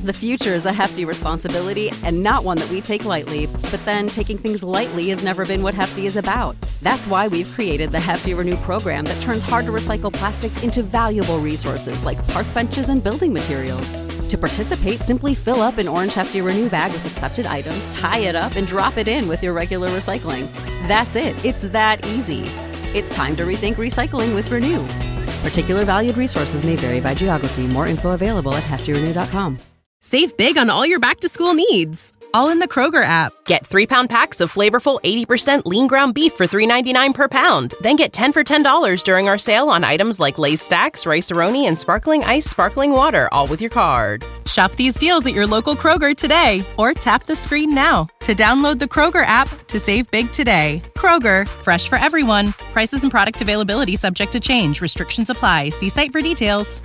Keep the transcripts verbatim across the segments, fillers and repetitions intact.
The future is a hefty responsibility and not one that we take lightly, but then taking things lightly has never been what Hefty is about. That's why we've created the Hefty Renew program that turns hard-to-recycle plastics into valuable resources like park benches and building materials. To participate, simply fill up an orange Hefty Renew bag with accepted items, tie it up, and drop it in with your regular recycling. That's it. It's that easy. It's time to rethink recycling with Renew. Particular valued resources may vary by geography. More info available at hefty renew dot com. Save big on all your back-to-school needs, all in the Kroger app. Get three-pound packs of flavorful eighty percent lean ground beef for three ninety-nine per pound. Then get ten for ten dollars during our sale on items like Lay's Stacks, Rice-A-Roni, and Sparkling Ice Sparkling Water, all with your card. Shop these deals at your local Kroger today, or tap the screen now to download the Kroger app to save big today. Kroger, fresh for everyone. Prices and product availability subject to change. Restrictions apply. See site for details.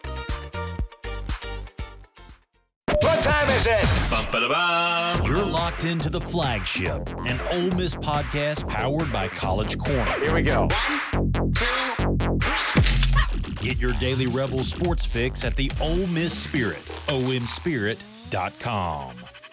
What time is it? Bum-ba-da-bum. You're locked into The Flagship, an Ole Miss podcast powered by College Corner. Here we go. One, two, three. Get your daily Rebel sports fix at the Ole Miss Spirit, O M spirit dot com.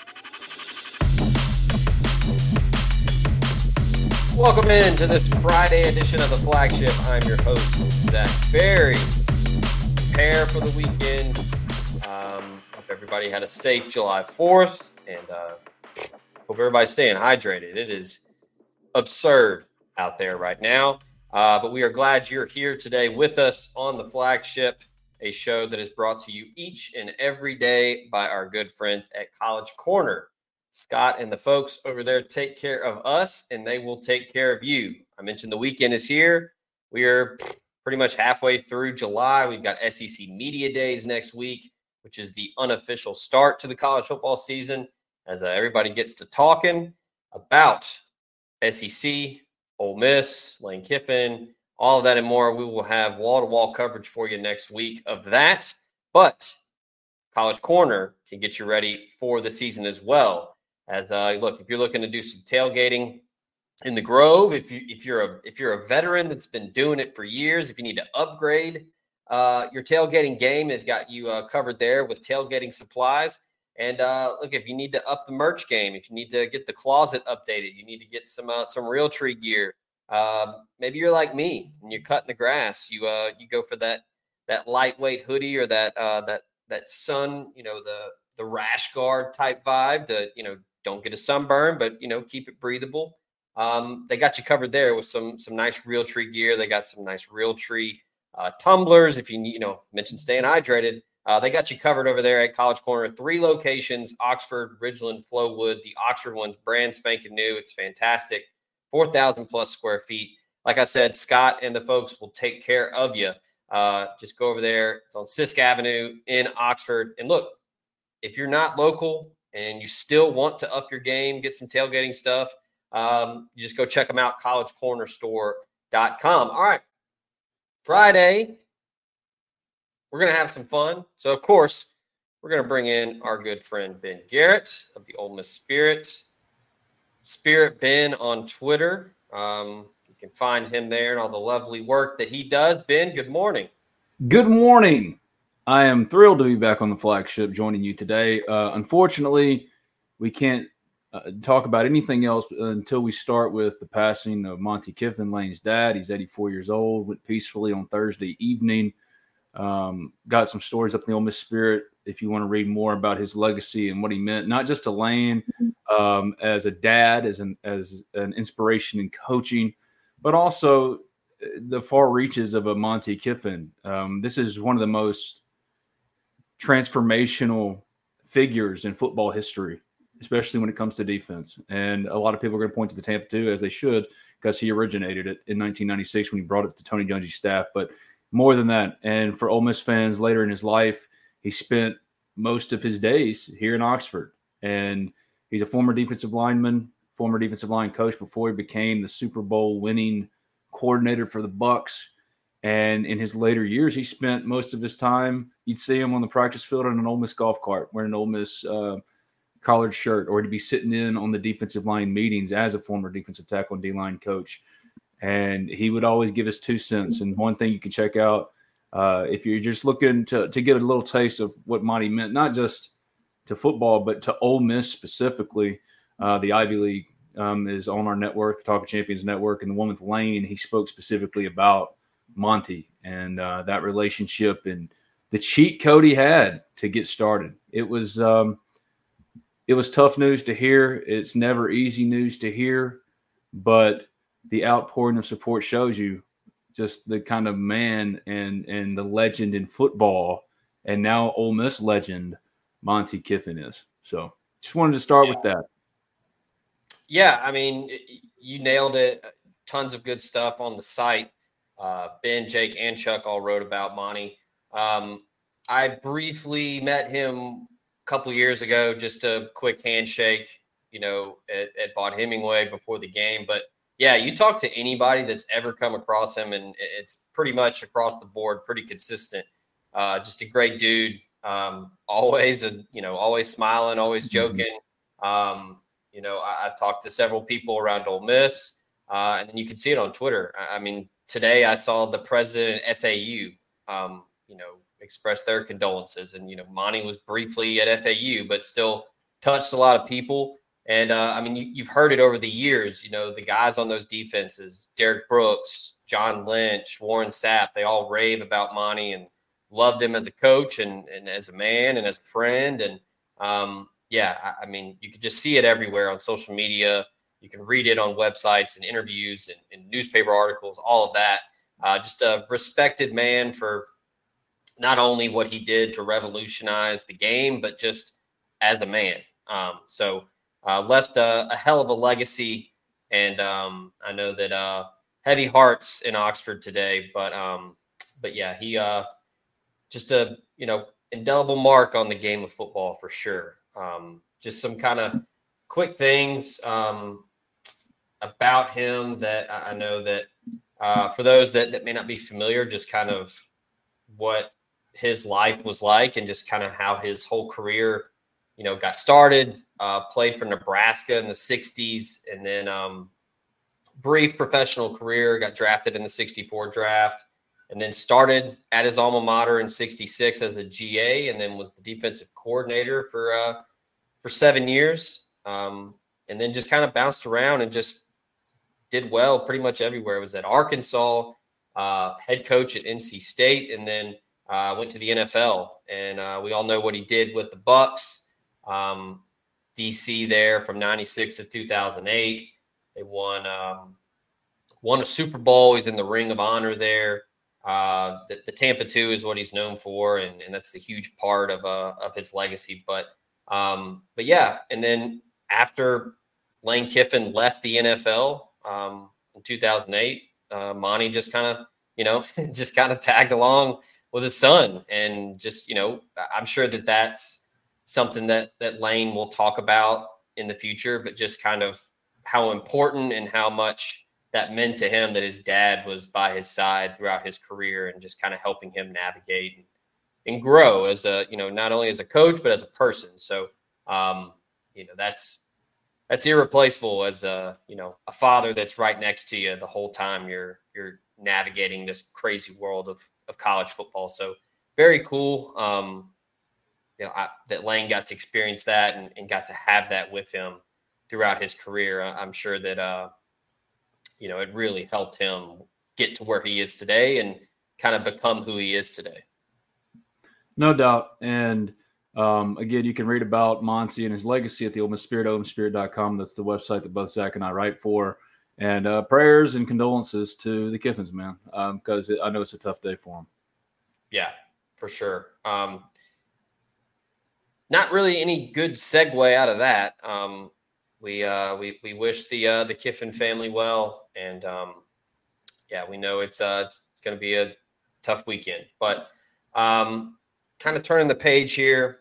Welcome in to this Friday edition of The Flagship. I'm your host, Zach Berry. Prepare for the weekend. Um, hope everybody had a safe July fourth, and uh, hope everybody's staying hydrated. It is absurd out there right now, uh, but we are glad you're here today with us on The Flagship, a show that is brought to you each and every day by our good friends at College Corner. Scott and the folks over there take care of us, and they will take care of you. I mentioned the weekend is here. We are pretty much halfway through July. We've got S E C Media Days next week, which is the unofficial start to the college football season, as uh, everybody gets to talking about S E C, Ole Miss, Lane Kiffin, all of that and more. We will have wall-to-wall coverage for you next week of that. But College Corner can get you ready for the season as well. As uh, look, if you're looking to do some tailgating in the Grove, if you if you're a if you're a veteran that's been doing it for years, if you need to upgrade uh, your tailgating game, it's got you uh, covered there with tailgating supplies. And uh, look, if you need to up the merch game, if you need to get the closet updated, you need to get some uh, some Realtree gear. Um, maybe you're like me and you're cutting the grass. You uh you go for that that lightweight hoodie or that uh, that that sun, you know, the the rash guard type vibe to, you know, don't get a sunburn, but, you know, keep it breathable. Um, they got you covered there with some some nice Realtree gear. They got some nice Realtree uh, tumblers. If you need, you know, mention staying hydrated, uh, they got you covered over there at College Corner. Three locations: Oxford, Ridgeland, Flowood. The Oxford one's brand spanking new. It's fantastic. four thousand plus square feet. Like I said, Scott and the folks will take care of you. Uh, just go over there. It's on Sisk Avenue in Oxford. And look, if you're not local and you still want to up your game, get some tailgating stuff, um, you just go check them out, college corner store dot com. All right. Friday, we're going to have some fun. So, of course, we're going to bring in our good friend Ben Garrett of the Ole Miss Spirit. Spirit Ben on Twitter. Um, you can find him there and all the lovely work that he does. Ben, good morning. Good morning. I am thrilled to be back on the Flagship joining you today. Uh, unfortunately, we can't uh, talk about anything else until we start with the passing of Monty Kiffin, Lane's dad. He's eighty-four years old, went peacefully on Thursday evening. Um, got some stories up in the Ole Miss Spirit if you want to read more about his legacy and what he meant, not just to Lane um, as a dad, as an, as an inspiration in coaching, but also the far reaches of a Monty Kiffin. Um, this is one of the most transformational figures in football history, especially when it comes to defense. And a lot of people are going to point to the Tampa two, as they should, because he originated it in nineteen ninety-six when he brought it to Tony Dungy's staff. But more than that, and for Ole Miss fans later in his life, he spent most of his days here in Oxford. And he's a former defensive lineman, former defensive line coach before he became the Super Bowl winning coordinator for the Bucks. And in his later years, he spent most of his time, you'd see him on the practice field on an Ole Miss golf cart, wearing an Ole Miss uh, collared shirt, or to be sitting in on the defensive line meetings as a former defensive tackle and D-line coach. And he would always give us two cents. And one thing you can check out, uh, if you're just looking to, to get a little taste of what Monty meant, not just to football, but to Ole Miss specifically. Uh, the Ivy League um, is on our network, the Talk of Champions Network, and the one with Lane, he spoke specifically about Monty and uh, that relationship and the cheat code he had to get started. It was um, it was tough news to hear. It's never easy news to hear, but the outpouring of support shows you just the kind of man and and the legend in football, and now Ole Miss legend Monty Kiffin is. So just wanted to start yeah. with that. Yeah, I mean, you nailed it. Tons of good stuff on the site. Uh, Ben, Jake, and Chuck all wrote about Monty. Um, I briefly met him a couple years ago, just a quick handshake, you know, at, at Vaught Hemingway before the game. But yeah, you talk to anybody that's ever come across him, and it's pretty much across the board, pretty consistent. Uh, just a great dude. Um, always, a, you know, always smiling, always joking. Um, you know, I, I've talked to several people around Ole Miss, uh, and then you can see it on Twitter. I, I mean, today I saw the president of F A U, um, you know, express their condolences. And, you know, Monty was briefly at F A U, but still touched a lot of people. And, uh, I mean, you, you've heard it over the years, you know, the guys on those defenses, Derek Brooks, John Lynch, Warren Sapp, they all rave about Monty and loved him as a coach and, and as a man and as a friend. And, um, yeah, I, I mean, you could just see it everywhere on social media. You can read it on websites and interviews and, and newspaper articles, all of that. Uh, just a respected man for not only what he did to revolutionize the game, but just as a man. Um, so uh, left a, a hell of a legacy. And um, I know that uh, heavy hearts in Oxford today. But, um, but yeah, he uh, just a, you know, indelible mark on the game of football for sure. Um, just some kind of quick things um, about him that I know that uh, for those that, that may not be familiar, just kind of what his life was like and just kind of how his whole career, you know, got started, uh, played for Nebraska in the sixties, and then um, brief professional career, got drafted in the sixty-four draft, and then started at his alma mater in sixty-six as a G A, and then was the defensive coordinator for uh, for seven years, um, and then just kind of bounced around and just did well pretty much everywhere. Was at Arkansas, uh, head coach at N C State, and then uh, went to the N F L. And uh, we all know what he did with the Bucks, um, D C there from ninety-six to two thousand eight. They won um, won a Super Bowl. He's in the Ring of Honor there. Uh, the, the Tampa two is what he's known for, and, and that's the huge part of uh, of his legacy. But um, but yeah, and then after Lane Kiffin left the N F L um, in two thousand eight, uh, Monty just kind of you know just kind of tagged along with his son, and just you know I'm sure that that's something that that Lane will talk about in the future, but just kind of how important and how much that meant to him that his dad was by his side throughout his career and just kind of helping him navigate and, and grow as a, you know, not only as a coach, but as a person. So, um, you know, that's, that's irreplaceable as a, you know, a father that's right next to you the whole time you're, you're navigating this crazy world of, of college football. So very cool. Um, you know, I, that Lane got to experience that and, and got to have that with him throughout his career. I'm sure that, uh, you know, it really helped him get to where he is today and kind of become who he is today. No doubt. And um, again, you can read about Monty and his legacy at the Ole Miss Spirit, ole miss spirit dot com. That's the website that both Zach and I write for. And uh, prayers and condolences to the Kiffins, man, because um, I know it's a tough day for him. Yeah, for sure. Um, not really any good segue out of that. Um, We uh we we wish the uh the Kiffin family well, and um yeah, we know it's uh it's, it's going to be a tough weekend, but um kind of turning the page here.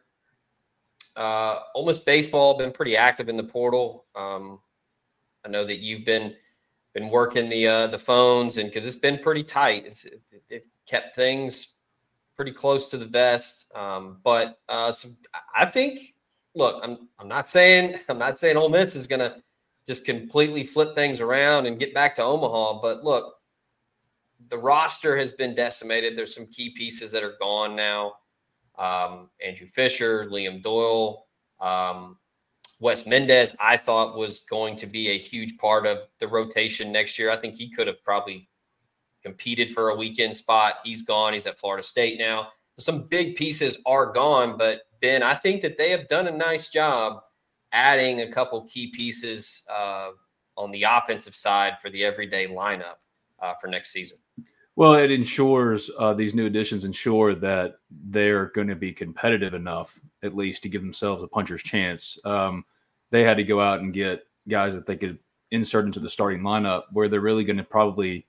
Uh, Ole Miss baseball been pretty active in the portal. Um, I know that you've been been working the uh the phones, and because it's been pretty tight, it's it, it kept things pretty close to the vest. Um, but uh, so I think. Look, I'm I'm not saying I'm not saying Ole Miss is going to just completely flip things around and get back to Omaha, but look, the roster has been decimated. There's some key pieces that are gone now. Um, Andrew Fisher, Liam Doyle, Um, Wes Mendez, I thought, was going to be a huge part of the rotation next year. I think he could have probably competed for a weekend spot. He's gone. He's at Florida State now. Some big pieces are gone, but Ben, I think that they have done a nice job adding a couple key pieces uh, on the offensive side for the everyday lineup uh, for next season. Well, it ensures uh, these new additions ensure that they're going to be competitive enough, at least, to give themselves a puncher's chance. Um, they had to go out and get guys that they could insert into the starting lineup. Where they're really going to probably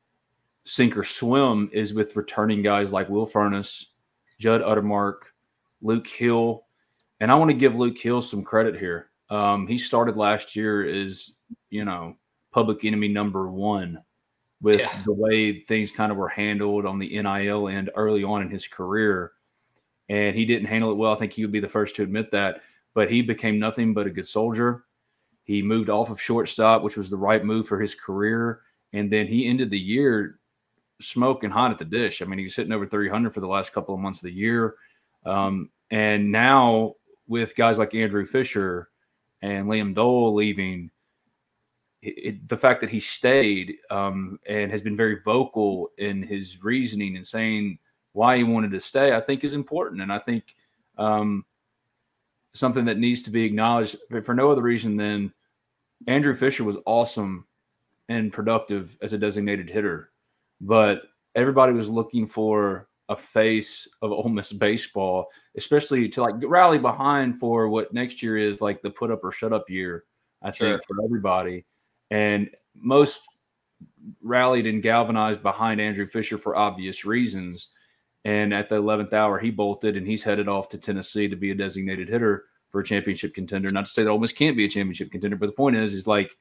sink or swim is with returning guys like Will Furness, Judd Uttermark, Luke Hill. And I want to give Luke Hill some credit here. Um, he started last year as, you know, public enemy number one with yeah. the way things kind of were handled on the N I L end early on in his career. And he didn't handle it well. I think he would be the first to admit that. But he became nothing but a good soldier. He moved off of shortstop, which was the right move for his career. And then he ended the year smoking hot at the dish. I mean, he was hitting over three hundred for the last couple of months of the year. Um, and now with guys like Andrew Fisher and Liam Dole leaving, it, it, the fact that he stayed um, and has been very vocal in his reasoning and saying why he wanted to stay, I think is important. And I think um, something that needs to be acknowledged for no other reason than Andrew Fisher was awesome and productive as a designated hitter. But everybody was looking for a face of Ole Miss baseball, especially to like rally behind for what next year is like the put up or shut up year, I sure. think, for everybody. And most rallied and galvanized behind Andrew Fisher for obvious reasons. And at the eleventh hour, he bolted and he's headed off to Tennessee to be a designated hitter for a championship contender. Not to say that Ole Miss can't be a championship contender, but the point is, is like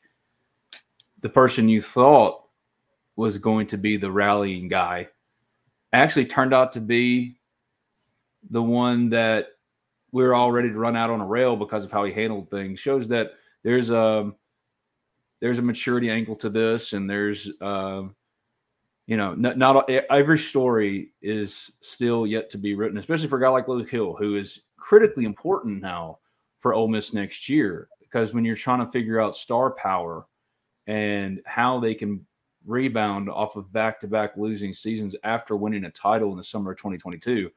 the person you thought was going to be the rallying guy actually turned out to be the one that we're all ready to run out on a rail because of how he handled things. Shows that there's a, there's a maturity angle to this. And there's, um, you know, not, not every story is still yet to be written, especially for a guy like Luke Hill, who is critically important now for Ole Miss next year, because when you're trying to figure out star power and how they can rebound off of back-to-back losing seasons after winning a title in the summer of twenty twenty-two,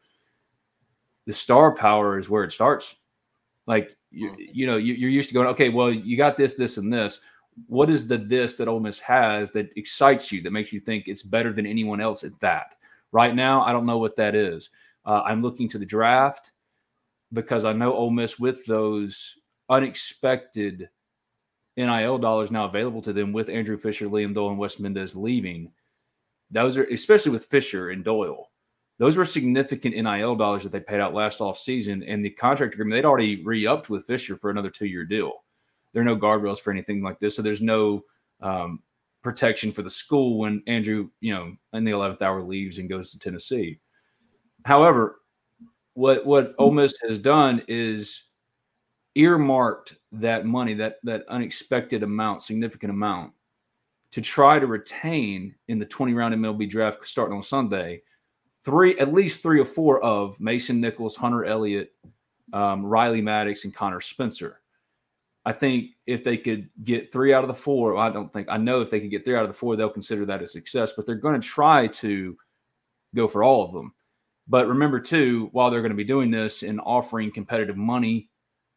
the star power is where it starts. Like, you, you know, you, you're used to going, okay, well, you got this, this, and this. What is the this that Ole Miss has that excites you, that makes you think it's better than anyone else at that? Right now, I don't know what that is. Uh, I'm looking to the draft because I know Ole Miss, with those unexpected N I L dollars now available to them with Andrew Fisher, Liam Doyle, and Wes Mendez leaving, those are, especially with Fisher and Doyle, those were significant N I L dollars that they paid out last offseason. And the contract agreement, they'd already re-upped with Fisher for another two-year deal. There are no guardrails for anything like this. So there's no um, protection for the school when Andrew, you know, in the eleventh hour leaves and goes to Tennessee. However, what, what Ole Miss has done is earmarked that money, that that unexpected amount, significant amount, to try to retain in the twenty round M L B draft starting on Sunday, three at least three or four of Mason Nichols, Hunter Elliott, um, Riley Maddox, and Connor Spencer. I think if they could get three out of the four, well, I don't think I know if they could get three out of the four, they'll consider that a success. But they're going to try to go for all of them. But remember too, while they're going to be doing this and offering competitive money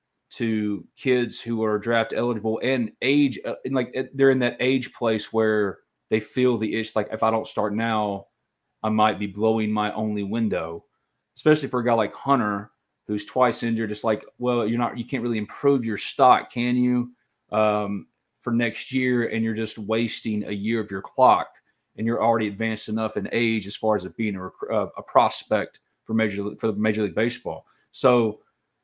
to kids who are draft eligible and age, uh, and like they're in that age place where they feel the itch. Like, if I don't start now, I might be blowing my only window, especially for a guy like Hunter, who's twice injured. It's like, well, you're not, you can't really improve your stock, can you, um, for next year? And you're just wasting a year of your clock, and you're already advanced enough in age as far as it being a, a prospect for major for Major League Baseball. So,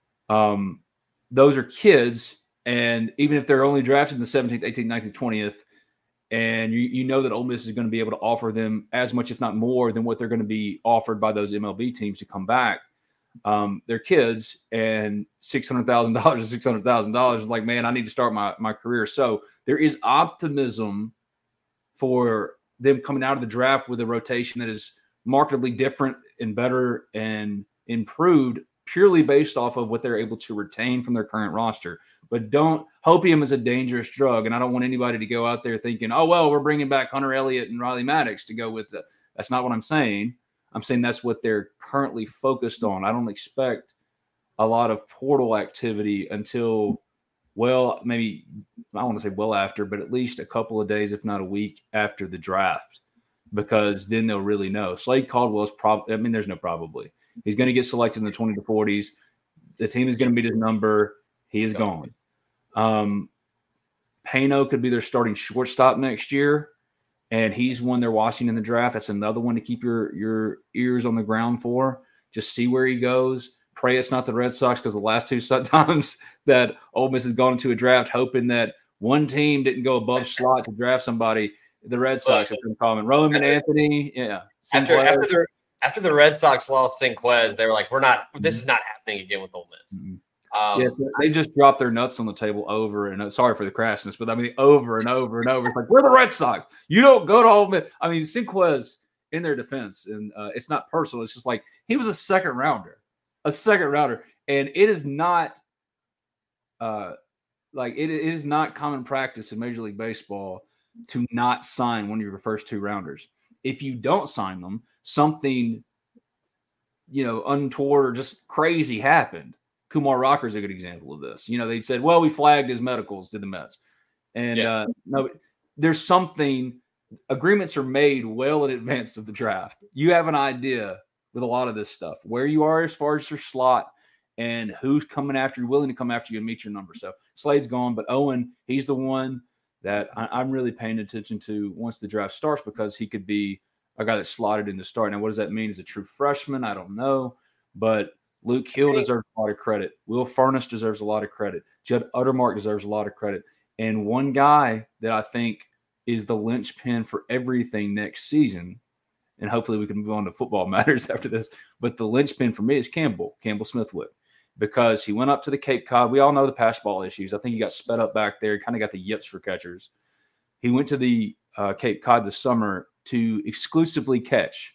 um, those are kids, and even if they're only drafted in the seventeenth, eighteenth, nineteenth, twentieth, and you, you know that Ole Miss is going to be able to offer them as much, if not more, than what they're going to be offered by those M L B teams to come back. Um, they're kids, and six hundred thousand dollars is six hundred thousand dollars is like, man, I need to start my, my career. So there is optimism for them coming out of the draft with a rotation that is markedly different and better and improved purely based off of what they're able to retain from their current roster. But don't hopium is a dangerous drug, and I don't want anybody to go out there thinking, oh, well, we're bringing back Hunter Elliott and Riley Maddox to go with it. That's not what I'm saying. I'm saying that's what they're currently focused on. I don't expect a lot of portal activity until, well, maybe I want to say well after, but at least a couple of days, if not a week after the draft, because then they'll really know. Slade Caldwell is probably, I mean, there's no probably. He's going to get selected in the twenty to forties. The team is going to meet his number. He is gone. Um, Pano could be their starting shortstop next year, and he's one they're watching in the draft. That's another one to keep your, your ears on the ground for. Just see where he goes. Pray it's not the Red Sox, because the last two times that Ole Miss has gone into a draft hoping that one team didn't go above slot to draft somebody, the Red Sox have been calling. Roman Anthony, yeah. After, after, the, after the Red Sox lost Sinquez, they were like, we're not – this is not happening again with Ole Miss. Mm-hmm. Um, yeah, they just dropped their nuts on the table over and sorry for the crassness, but I mean over and over and over. It's like, we're the Red Sox. You don't go to Ole Miss. I mean, Sinquez in their defense, and uh, it's not personal. It's just like he was a second rounder, a second rounder, and it is not uh, like it, it is not common practice in Major League Baseball to not sign one of your first two rounders. If you don't sign them, something you know untoward or just crazy happened. Kumar Rocker is a good example of this. You know, they said, well, we flagged his medicals to the Mets. And yeah. uh, no, there's something, agreements are made well in advance of the draft. You have an idea with a lot of this stuff, where you are as far as your slot and who's coming after you, willing to come after you and meet your number. So Slade's gone, but Owen, he's the one that I, I'm really paying attention to once the draft starts, because he could be a guy that's slotted in the start. Now, what does that mean? As a true freshman? I don't know, but Luke Hill deserves a lot of credit. Will Furniss deserves a lot of credit. Judd Uttermark deserves a lot of credit. And one guy that I think is the linchpin for everything next season, and hopefully we can move on to football matters after this, but the linchpin for me is Campbell, Campbell Smithwood, because he went up to the Cape Cod. We all know the pass ball issues. I think he got sped up back there. He kind of got the yips for catchers. He went to the uh, Cape Cod this summer to exclusively catch.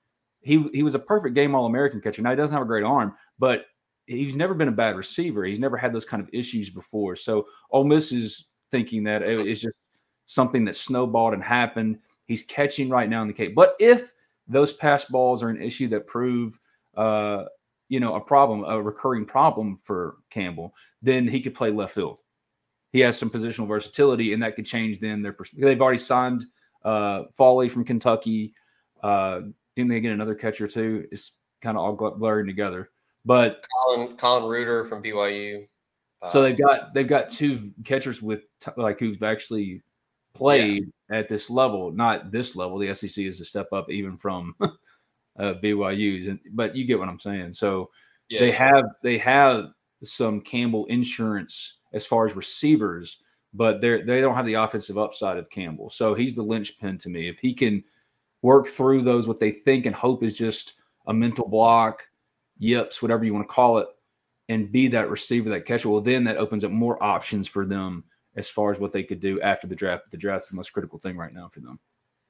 He he was a perfect game All-American catcher. Now, he doesn't have a great arm, but he's never been a bad receiver. He's never had those kind of issues before. So Ole Miss is thinking that it's just something that snowballed and happened. He's catching right now in the Cape. But if those pass balls are an issue that prove, uh, you know, a problem, a recurring problem for Campbell, then he could play left field. He has some positional versatility, and that could change then their perspective. They've already signed uh, Foley from Kentucky. Uh, Didn't they get another catcher too? It's kind of all blurring together. But Colin Colin Reuter from B Y U. So um, they've got they've got two catchers with like who've actually played yeah. at this level, not this level. The S E C is a step up even from uh, B Y U's, and but you get what I'm saying. So yeah. they have they have some Campbell insurance as far as receivers, but they they don't have the offensive upside of Campbell. So he's the linchpin to me. If he can work through those, what they think and hope is just a mental block, yips, whatever you want to call it, and be that receiver, that catcher, well, then that opens up more options for them as far as what they could do after the draft. The draft's the most critical thing right now for them.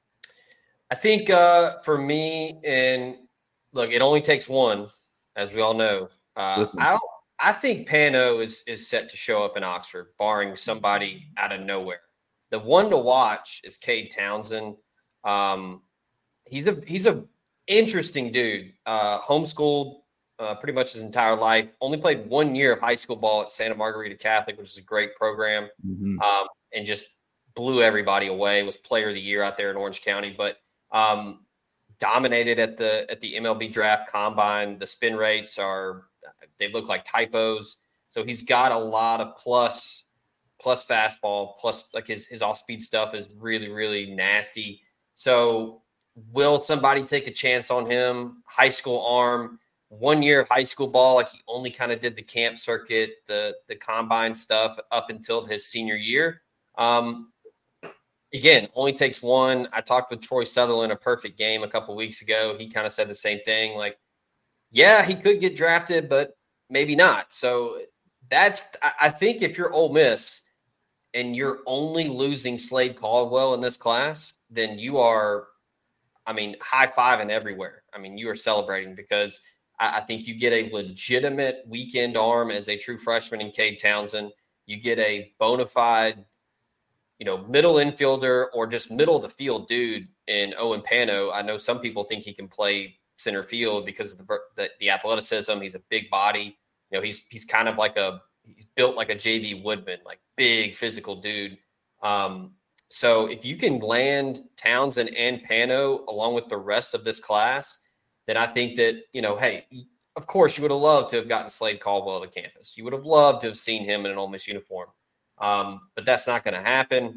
I think uh, for me, and look, it only takes one, as we all know. Uh, I don't, I think Pano is is set to show up in Oxford, barring somebody out of nowhere. The one to watch is Cade Townsend. Um, he's a he's a interesting dude. Uh, homeschooled uh, pretty much his entire life. Only played one year of high school ball at Santa Margarita Catholic, which is a great program, mm-hmm. um, and just blew everybody away. Was Player of the Year out there in Orange County, but um, dominated at the at the M L B Draft Combine. The spin rates are they look like typos. So he's got a lot of plus plus fastball, plus like his his off speed stuff is really really nasty. So will somebody take a chance on him? High school arm, one year of high school ball. Like he only kind of did the camp circuit, the, the combine stuff up until his senior year. Um, again, only takes one. I talked with Troy Sutherland, a perfect game a couple weeks ago. He kind of said the same thing. Like, yeah, he could get drafted, but maybe not. So that's, I think if you're Ole Miss and you're only losing Slade Caldwell in this class, then you are, I mean, high-fiving everywhere. I mean, you are celebrating because I, I think you get a legitimate weekend arm as a true freshman in Cade Townsend. You get a bona fide, you know, middle infielder or just middle of the field dude in Owen Pano. I know some people think he can play center field because of the, the, the athleticism. He's a big body. You know, he's he's kind of like a he's built like a J V Woodman, like big physical dude. Um, so if you can land Townsend and Pano along with the rest of this class, then I think that, you know, hey, of course you would have loved to have gotten Slade Caldwell to campus. You would have loved to have seen him in an Ole Miss uniform. Um, but that's not going to happen.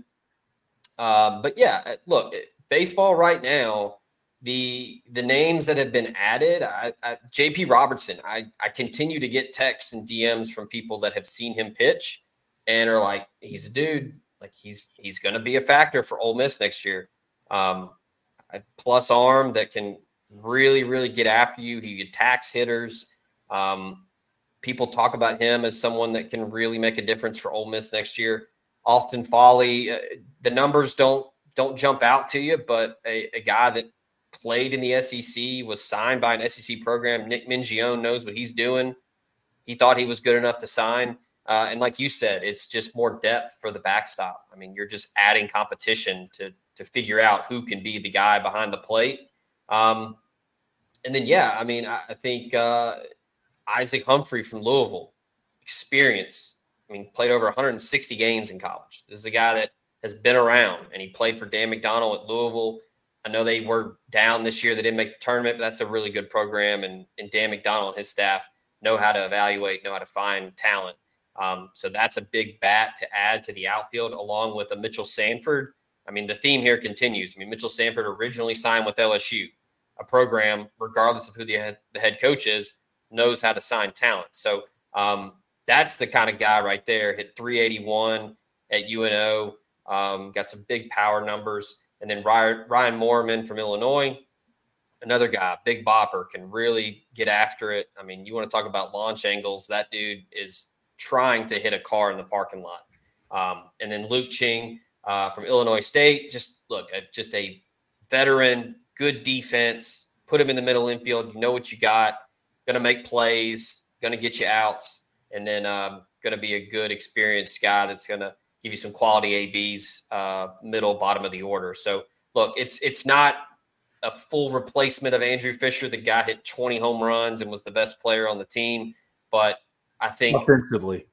Um, but yeah, look, baseball right now, the the names that have been added, I, I, J P Robertson, I, I continue to get texts and D Ms from people that have seen him pitch and are like, he's a dude, like he's he's going to be a factor for Ole Miss next year. Um, a plus arm that can really, really get after you. He attacks hitters. Um, people talk about him as someone that can really make a difference for Ole Miss next year. Austin Foley, uh, the numbers don't don't jump out to you, but a, a guy that played in the S E C, was signed by an S E C program. Nick Mingione knows what he's doing. He thought he was good enough to sign. Uh, and like you said, it's just more depth for the backstop. I mean, you're just adding competition to to figure out who can be the guy behind the plate. Um, and then, yeah, I mean, I, I think uh, Isaac Humphrey from Louisville, experience. I mean, played over one hundred sixty games in college. This is a guy that has been around, and he played for Dan McDonnell at Louisville. I know they were down this year. They didn't make the tournament, but that's a really good program. And, and Dan McDonnell and his staff know how to evaluate, know how to find talent. Um, so that's a big bat to add to the outfield, along with a Mitchell Sanford. I mean, the theme here continues. I mean, Mitchell Sanford originally signed with L S U, a program, regardless of who the head, the head coach is, knows how to sign talent. So um, that's the kind of guy right there. Hit three eighty-one at U N O, um, got some big power numbers. And then Ryan, Ryan Moorman from Illinois, another guy, big bopper, can really get after it. I mean, you want to talk about launch angles. That dude is trying to hit a car in the parking lot. Um, and then Luke Ching uh, from Illinois State, just look, uh, just a veteran, good defense, put him in the middle infield. You know what you got, going to make plays, going to get you outs, and then um, going to be a good, experienced guy that's going to give you some quality A Bs, uh, middle, bottom of the order. So, look, it's it's not a full replacement of Andrew Fisher. The guy hit twenty home runs and was the best player on the team. But I think – offensively.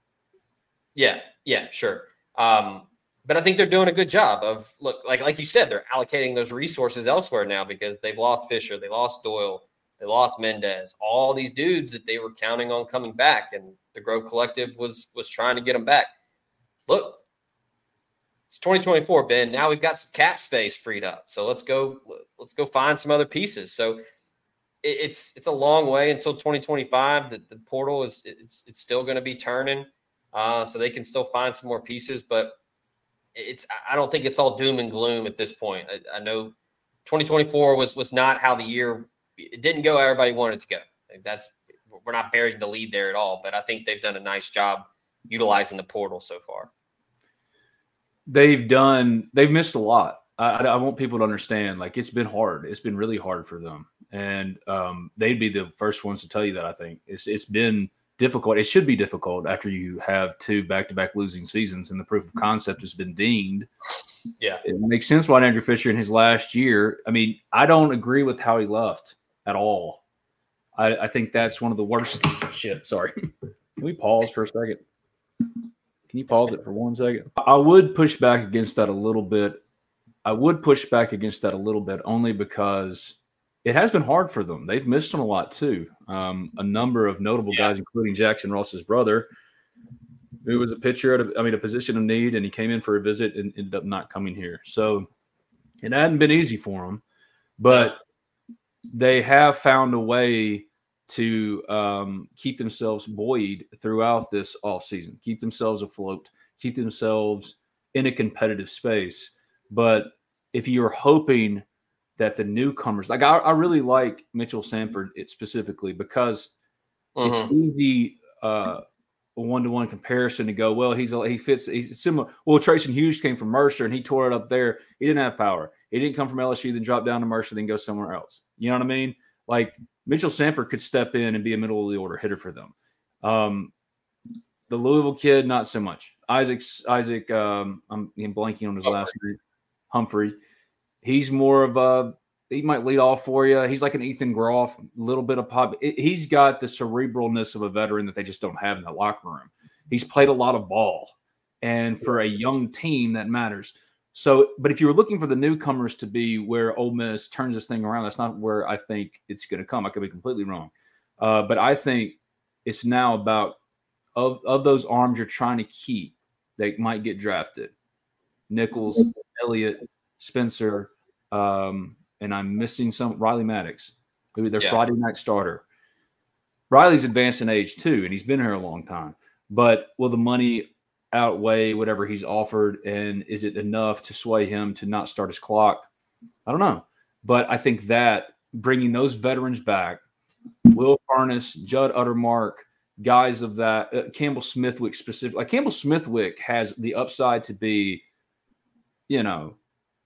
Yeah, yeah, sure. Um, but I think they're doing a good job of – look, like like you said, they're allocating those resources elsewhere now because they've lost Fisher, they lost Doyle, they lost Mendez, all these dudes that they were counting on coming back, and the Grove Collective was was trying to get them back. Look, it's twenty twenty-four, Ben. Now we've got some cap space freed up. So let's go let's go find some other pieces. So it, it's it's a long way until twenty twenty-five. The, the portal is it's it's still going to be turning. Uh, so they can still find some more pieces, but it's I don't think it's all doom and gloom at this point. I, I know twenty twenty-four was was not how the year it didn't go how everybody wanted it to go. That's we're not burying the lead there at all, but I think they've done a nice job utilizing the portal so far. They've done, they've missed a lot. I, I want people to understand, like, it's been hard. It's been really hard for them. And um, they'd be the first ones to tell you that, I think. It's It's been difficult. It should be difficult after you have two back-to-back losing seasons and the proof of concept has been dinged. Yeah. It makes sense why Andrew Fisher in his last year, I mean, I don't agree with how he left at all. I, I think that's one of the worst. Shit, sorry. Can we pause for a second? Can you pause it for one second? I would push back against that a little bit. I would push back against that a little bit only because it has been hard for them. They've missed on a lot too. Um, a number of notable yeah. guys, including Jackson Ross's brother, who was a pitcher at a, I mean, a position of need, and he came in for a visit and ended up not coming here. So it hadn't been easy for them, but they have found a way to um, keep themselves buoyed throughout this offseason, keep themselves afloat, keep themselves in a competitive space. But if you're hoping that the newcomers, like I, I really like Mitchell Sanford specifically because mm-hmm. it's easy uh, a one-to-one comparison to go, well, he's he fits, he's similar. Well, Trayson Hughes came from Mercer and he tore it up there. He didn't have power. He didn't come from L S U, then drop down to Mercer, then go somewhere else. You know what I mean? Like, Mitchell Sanford could step in and be a middle of the order hitter for them. Um, the Louisville kid, not so much. Isaac, Isaac, um, I'm, I'm blanking on his Humphrey. last name. Humphrey. He's more of a, he might lead off for you. He's like an Ethan Groff, a little bit of pop. It, he's got the cerebralness of a veteran that they just don't have in that locker room. He's played a lot of ball. And for a young team, that matters. So, but if you were looking for the newcomers to be where Ole Miss turns this thing around, that's not where I think it's going to come. I could be completely wrong. Uh, but I think it's now about, of, of those arms you're trying to keep that might get drafted, Nichols, Elliott, Spencer, um, and I'm missing some, Riley Maddox, who their yeah. Friday night starter. Riley's advanced in age too, and he's been here a long time. But will the money outweigh whatever he's offered, and is it enough to sway him to not start his clock? I don't know. But I think that bringing those veterans back, Will Furness, Judd Uttermark, guys of that, uh, Campbell Smithwick specifically. Like Campbell Smithwick has the upside to be, you know,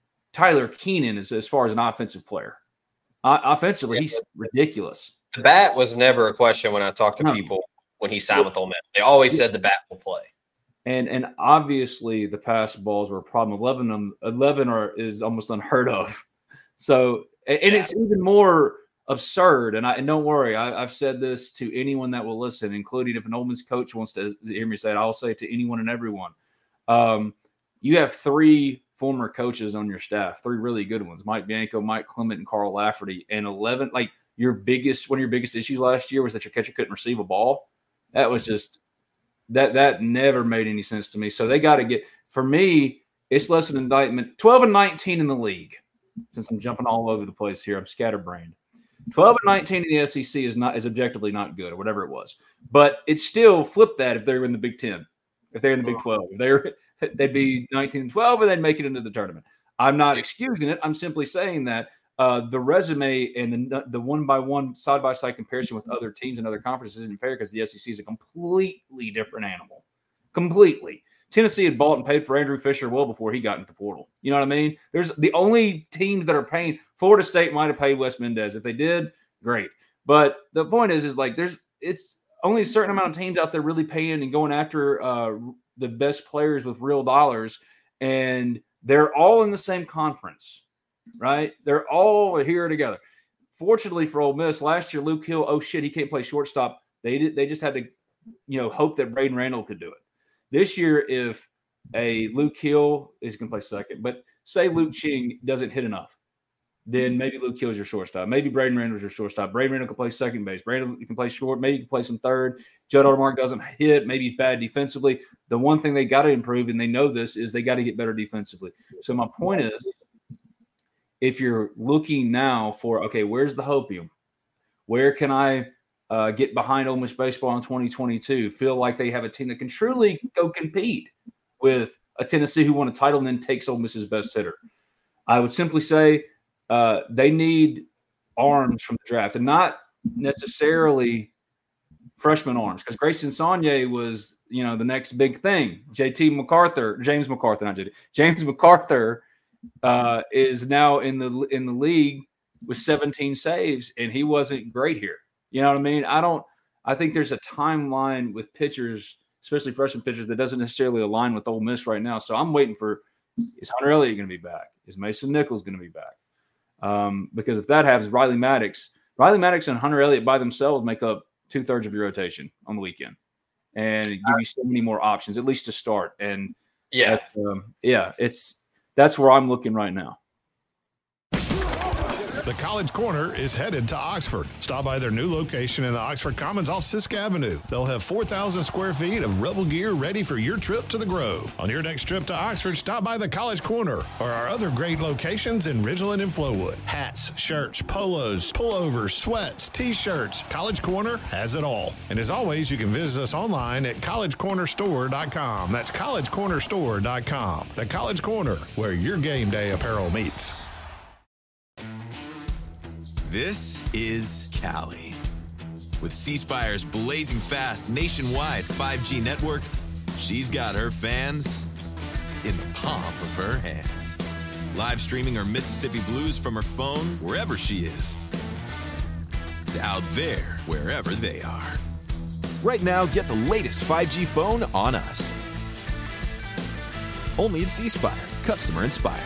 Tyler Keenan as, as far as an offensive player. Uh, offensively, yeah. he's ridiculous. The bat was never a question when I talked to no. people when he signed with Ole Miss. They always said the bat will play. And and obviously the pass balls were a problem. eleven, um, eleven are, is almost unheard of. So, and, and it's even more absurd. And I and don't worry, I, I've said this to anyone that will listen, including if an Ole Miss coach wants to hear me say it, I'll say it to anyone and everyone. Um, you have three former coaches on your staff, three really good ones, Mike Bianco, Mike Clement, and Carl Lafferty. And eleven, like your biggest, one of your biggest issues last year was that your catcher couldn't receive a ball. That was just, that that never made any sense to me. So they got to get, for me, it's less an indictment. twelve and nineteen in the league. Since I'm jumping all over the place here, I'm scatterbrained. twelve and nineteen in the S E C is not, is objectively not good, or whatever it was. But it's still flip that if they're in the Big Ten, if they're in the Big twelve. If they're, they'd be nineteen and twelve, and they'd make it into the tournament. I'm not excusing it. I'm simply saying that uh, the resume and the the one by one, side by side comparison with other teams and other conferences isn't fair because the S E C is a completely different animal. Completely. Tennessee had bought and paid for Andrew Fisher well before he got into the portal. You know what I mean? There's the only teams that are paying. Florida State might have paid Wes Mendez. If they did, great. But the point is, is like there's it's only a certain amount of teams out there really paying and going after uh, the best players with real dollars, and they're all in the same conference, right? They're all here together. Fortunately for Ole Miss, last year Luke Hill, oh shit, he can't play shortstop. They did. They just had to, you know, hope that Braden Randall could do it. This year, if a Luke Hill is going to play second, but say Luke Ching doesn't hit enough, then maybe Luke Hill is your shortstop. Maybe Braden Randall is your shortstop. Braden Randall can play second base. Braden can play short. Maybe he can play some third. Judd Uttermark doesn't hit. Maybe he's bad defensively. The one thing they got to improve, and they know this, is they got to get better defensively. So my point is, if you're looking now for, okay, where's the hopium? Where can I uh, get behind Ole Miss baseball in twenty twenty-two? Feel like they have a team that can truly go compete with a Tennessee who won a title and then takes Ole Miss's best hitter. I would simply say uh, they need arms from the draft, and not necessarily freshman arms, because Grayson Saunier was, you know, the next big thing. J T MacArthur, James MacArthur, not J T, James MacArthur uh, is now in the in the league with seventeen saves, and he wasn't great here. You know what I mean? I don't. I think there's a timeline with pitchers, especially freshman pitchers, that doesn't necessarily align with Ole Miss right now. So I'm waiting for, is Hunter Elliott going to be back? Is Mason Nichols going to be back? Um, because if that happens, Riley Maddox, Riley Maddox and Hunter Elliott by themselves make up two thirds of your rotation on the weekend, and give you so many more options, at least to start. And yeah, um, yeah, it's that's where I'm looking right now. The College Corner is headed to Oxford. Stop by their new location in the Oxford Commons off Sisk Avenue. They'll have four thousand square feet of Rebel gear ready for your trip to the Grove. On your next trip to Oxford, stop by the College Corner or our other great locations in Ridgeland and Flowood. Hats, shirts, polos, pullovers, sweats, t-shirts. College Corner has it all. And as always, you can visit us online at college corner store dot com. That's college corner store dot com. The College Corner, where your game day apparel meets. This is Cali. With C Spire's blazing fast nationwide five G network, she's got her fans in the palm of her hands. Live streaming her Mississippi Blues from her phone wherever she is. just out there wherever they are. Right now, get the latest five G phone on us. Only at C Spire, customer inspired.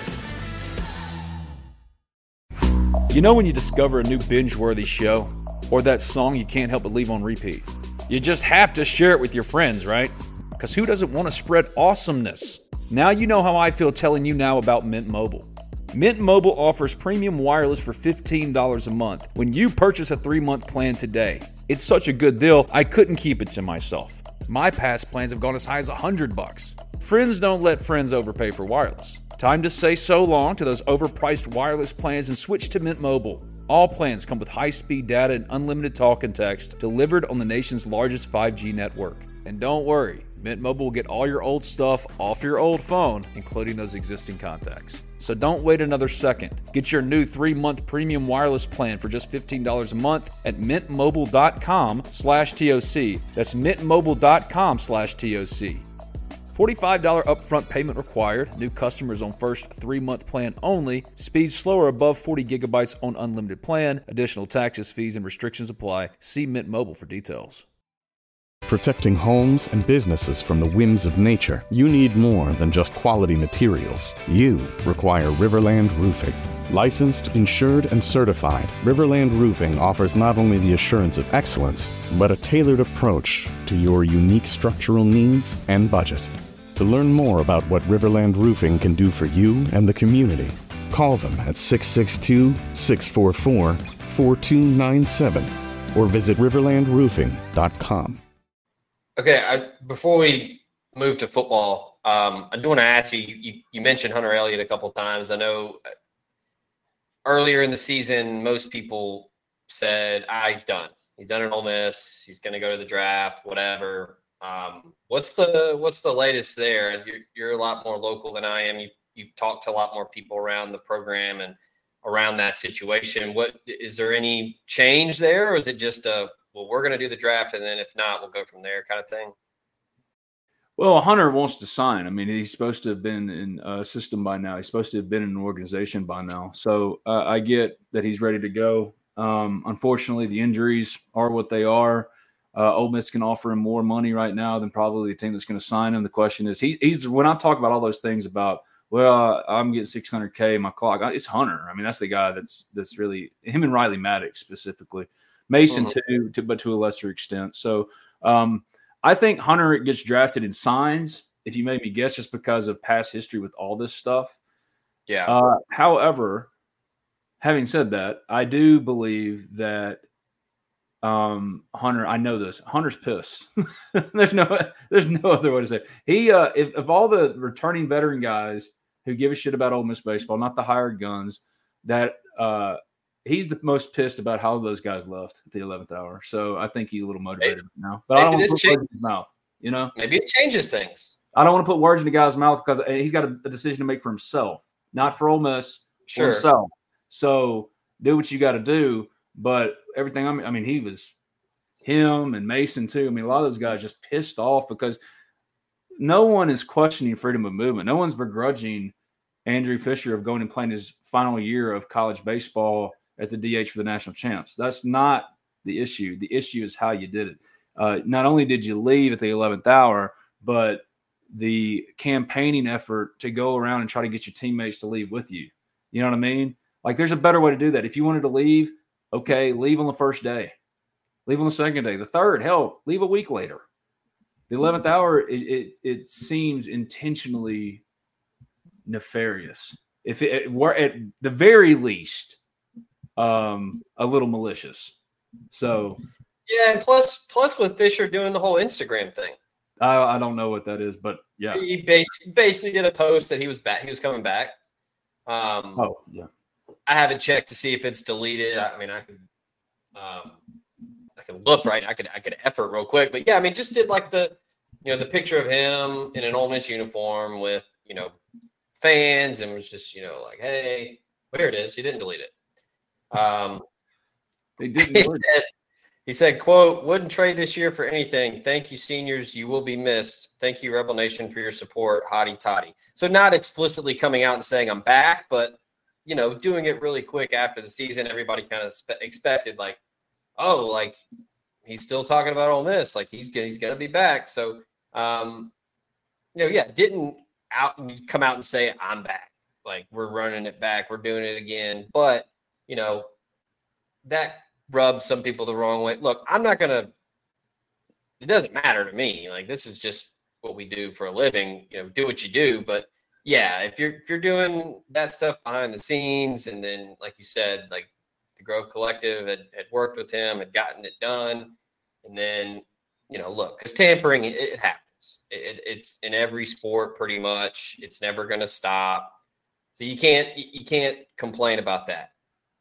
You know when you discover a new binge-worthy show? Or that song you can't help but leave on repeat? You just have to share it with your friends, right? Because who doesn't want to spread awesomeness? Now you know how I feel telling you now about Mint Mobile. Mint Mobile offers premium wireless for fifteen dollars a month when you purchase a three-month plan today. It's such a good deal, I couldn't keep it to myself. My past plans have gone as high as one hundred bucks. Friends don't let friends overpay for wireless. Time to say so long to those overpriced wireless plans and switch to Mint Mobile. All plans come with high-speed data and unlimited talk and text delivered on the nation's largest five G network. And don't worry, Mint Mobile will get all your old stuff off your old phone, including those existing contacts. So don't wait another second. Get your new three-month premium wireless plan for just fifteen dollars a month at mintmobile.com slash TOC. That's mintmobile.com slash TOC. forty-five dollars upfront payment required. New customers on first three-month plan only. Speed slower above forty gigabytes on unlimited plan. Additional taxes, fees, and restrictions apply. See Mint Mobile for details. Protecting homes and businesses from the whims of nature, you need more than just quality materials. You require Riverland Roofing. Licensed, insured, and certified, Riverland Roofing offers not only the assurance of excellence, but a tailored approach to your unique structural needs and budget. To learn more about what Riverland Roofing can do for you and the community, call them at six six two, six four four, four two nine seven or visit riverland roofing dot com. Okay, I, before we move to football, um, I do want to ask you, you, you mentioned Hunter Elliott a couple of times. I know earlier in the season, most people said, ah, he's done. He's done at Ole Miss. He's going to go to the draft, whatever. Um, what's the what's the latest there? And you're, you're a lot more local than I am. You, you've talked to a lot more people around the program and around that situation. What is there any change there, or is it just a, well, we're going to do the draft, and then if not, we'll go from there kind of thing? Well, Hunter wants to sign. I mean, he's supposed to have been in a system by now. He's supposed to have been in an organization by now. So uh, I get that he's ready to go. Um, unfortunately, the injuries are what they are. Uh, Ole Miss can offer him more money right now than probably the team that's going to sign him. The question is, he, he's when I talk about all those things about, well, I'm getting six hundred K in my clock, it's Hunter. I mean, that's the guy that's that's really him and Riley Maddox specifically. Mason Mm-hmm. too, to, but to a lesser extent. So um, I think Hunter gets drafted and signs, if you made me guess, just because of past history with all this stuff. Yeah. Uh, however, having said that, I do believe that um, Hunter, I know this, Hunter's pissed. there's no there's no other way to say it. He, uh, if, if all the returning veteran guys who give a shit about Ole Miss baseball, not the hired guns, that uh, – he's the most pissed about how those guys left at the eleventh hour. So I think he's a little motivated maybe, now. But I don't want to put words in his mouth, you know? Maybe it changes things. I don't want to put words in the guy's mouth because he's got a, a decision to make for himself, not for Ole Miss, sure. for himself. So do what you got to do. But everything, I mean, I mean, he was him and Mason too. I mean, a lot of those guys just pissed off because no one is questioning freedom of movement. No one's begrudging Andrew Fisher of going and playing his final year of college baseball as the D H for the national champs. That's not the issue. The issue is how you did it. Uh, not only did you leave at the eleventh hour, but the campaigning effort to go around and try to get your teammates to leave with you. You know what I mean? Like, there's a better way to do that. If you wanted to leave, okay, leave on the first day. Leave on the second day. The third, hell, leave a week later. The eleventh hour, it it, it seems intentionally nefarious. If it, it were at the very least, um, a little malicious. So yeah, and plus, plus with Fisher doing the whole Instagram thing, I, I don't know what that is, but yeah, he basically, basically did a post that he was back. He was coming back. Um, oh yeah, I haven't checked to see if it's deleted. I, I mean, I could, um, I could look right. I could, I could effort real quick, but yeah, I mean, just did like the, you know, the picture of him in an Ole Miss uniform with, you know, fans, and was just, you know, like, hey, here it is. He didn't delete it. Um, they didn't. He said, he said, quote, wouldn't trade this year for anything. Thank you, seniors. You will be missed. Thank you, Rebel Nation, for your support. Hotty toddy. So not explicitly coming out and saying I'm back, but, you know, doing it really quick after the season. Everybody kind of spe- expected like, oh, like he's still talking about Ole Miss, like he's he's gonna be back. So, um, you know, yeah, didn't out come out and say I'm back, like we're running it back, we're doing it again. But you know, that rubs some people the wrong way. Look, I'm not gonna. It doesn't matter to me. Like this is just what we do for a living. You know, do what you do. But yeah, if you're if you're doing that stuff behind the scenes, and then like you said, like the Grove Collective had, had worked with him, had gotten it done, and then you know, look, because tampering it, it happens. It, it's in every sport pretty much. It's never going to stop. So you can't you can't complain about that.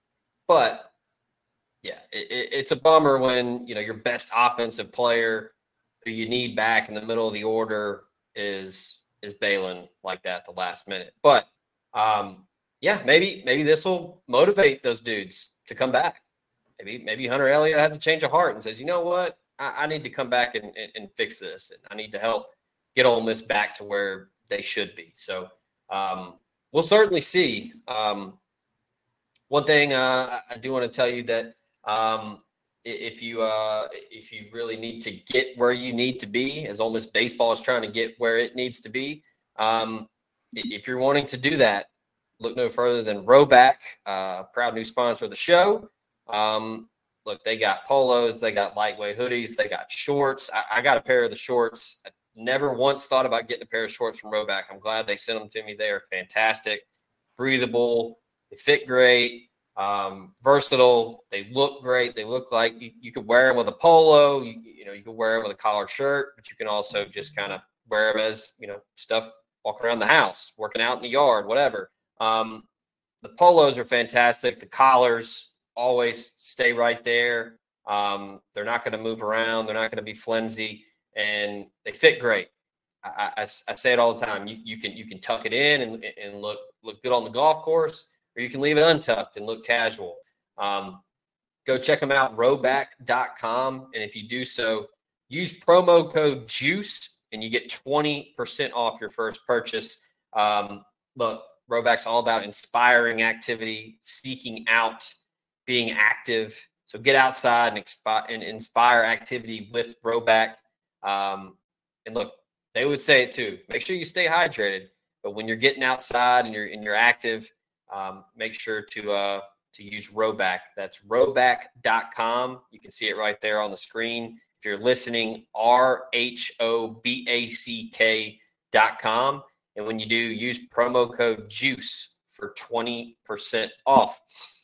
But yeah, it, it's a bummer when you know your best offensive player who you need back in the middle of the order is is bailing like that at the last minute. But um, yeah, maybe maybe this will motivate those dudes to come back. Maybe maybe Hunter Elliott has a change of heart and says, you know what, I, I need to come back and, and, and fix this, and I need to help get Ole Miss back to where they should be. So um, we'll certainly see. Um, one thing uh, I do want to tell you that um, if you uh, if you really need to get where you need to be, as Ole Miss baseball is trying to get where it needs to be, um, if you're wanting to do that, look no further than Rhoback, uh, proud new sponsor of the show. Um, look, they got polos, they got lightweight hoodies, they got shorts. I, I got a pair of the shorts. I never once thought about getting a pair of shorts from Rhoback. I'm glad they sent them to me. They are fantastic, breathable, they fit great. Um, versatile. They look great. They look like you, you could wear them with a polo. You, you know, you could wear them with a collared shirt, but you can also just kind of wear them as, you know, stuff walking around the house, working out in the yard, whatever. Um, the polos are fantastic. The collars always stay right there. Um, they're not going to move around. They're not going to be flimsy, and they fit great. I, I, I say it all the time. You, you can, you can tuck it in and, and look, look good on the golf course, or you can leave it untucked and look casual. Um, go check them out, rhoback dot com. And if you do so, use promo code JUICE and you get twenty percent off your first purchase. Um, look, Rhoback's all about inspiring activity, seeking out, being active. So get outside and, expi- and inspire activity with Rhoback. Um, and look, they would say it too. Make sure you stay hydrated. But when you're getting outside and you're and you're active, Um, make sure to uh, to use Rhoback. That's rhoback dot com. You can see it right there on the screen. If you're listening, R H O B A C K dot com. And when you do, use promo code JUICE for twenty percent off.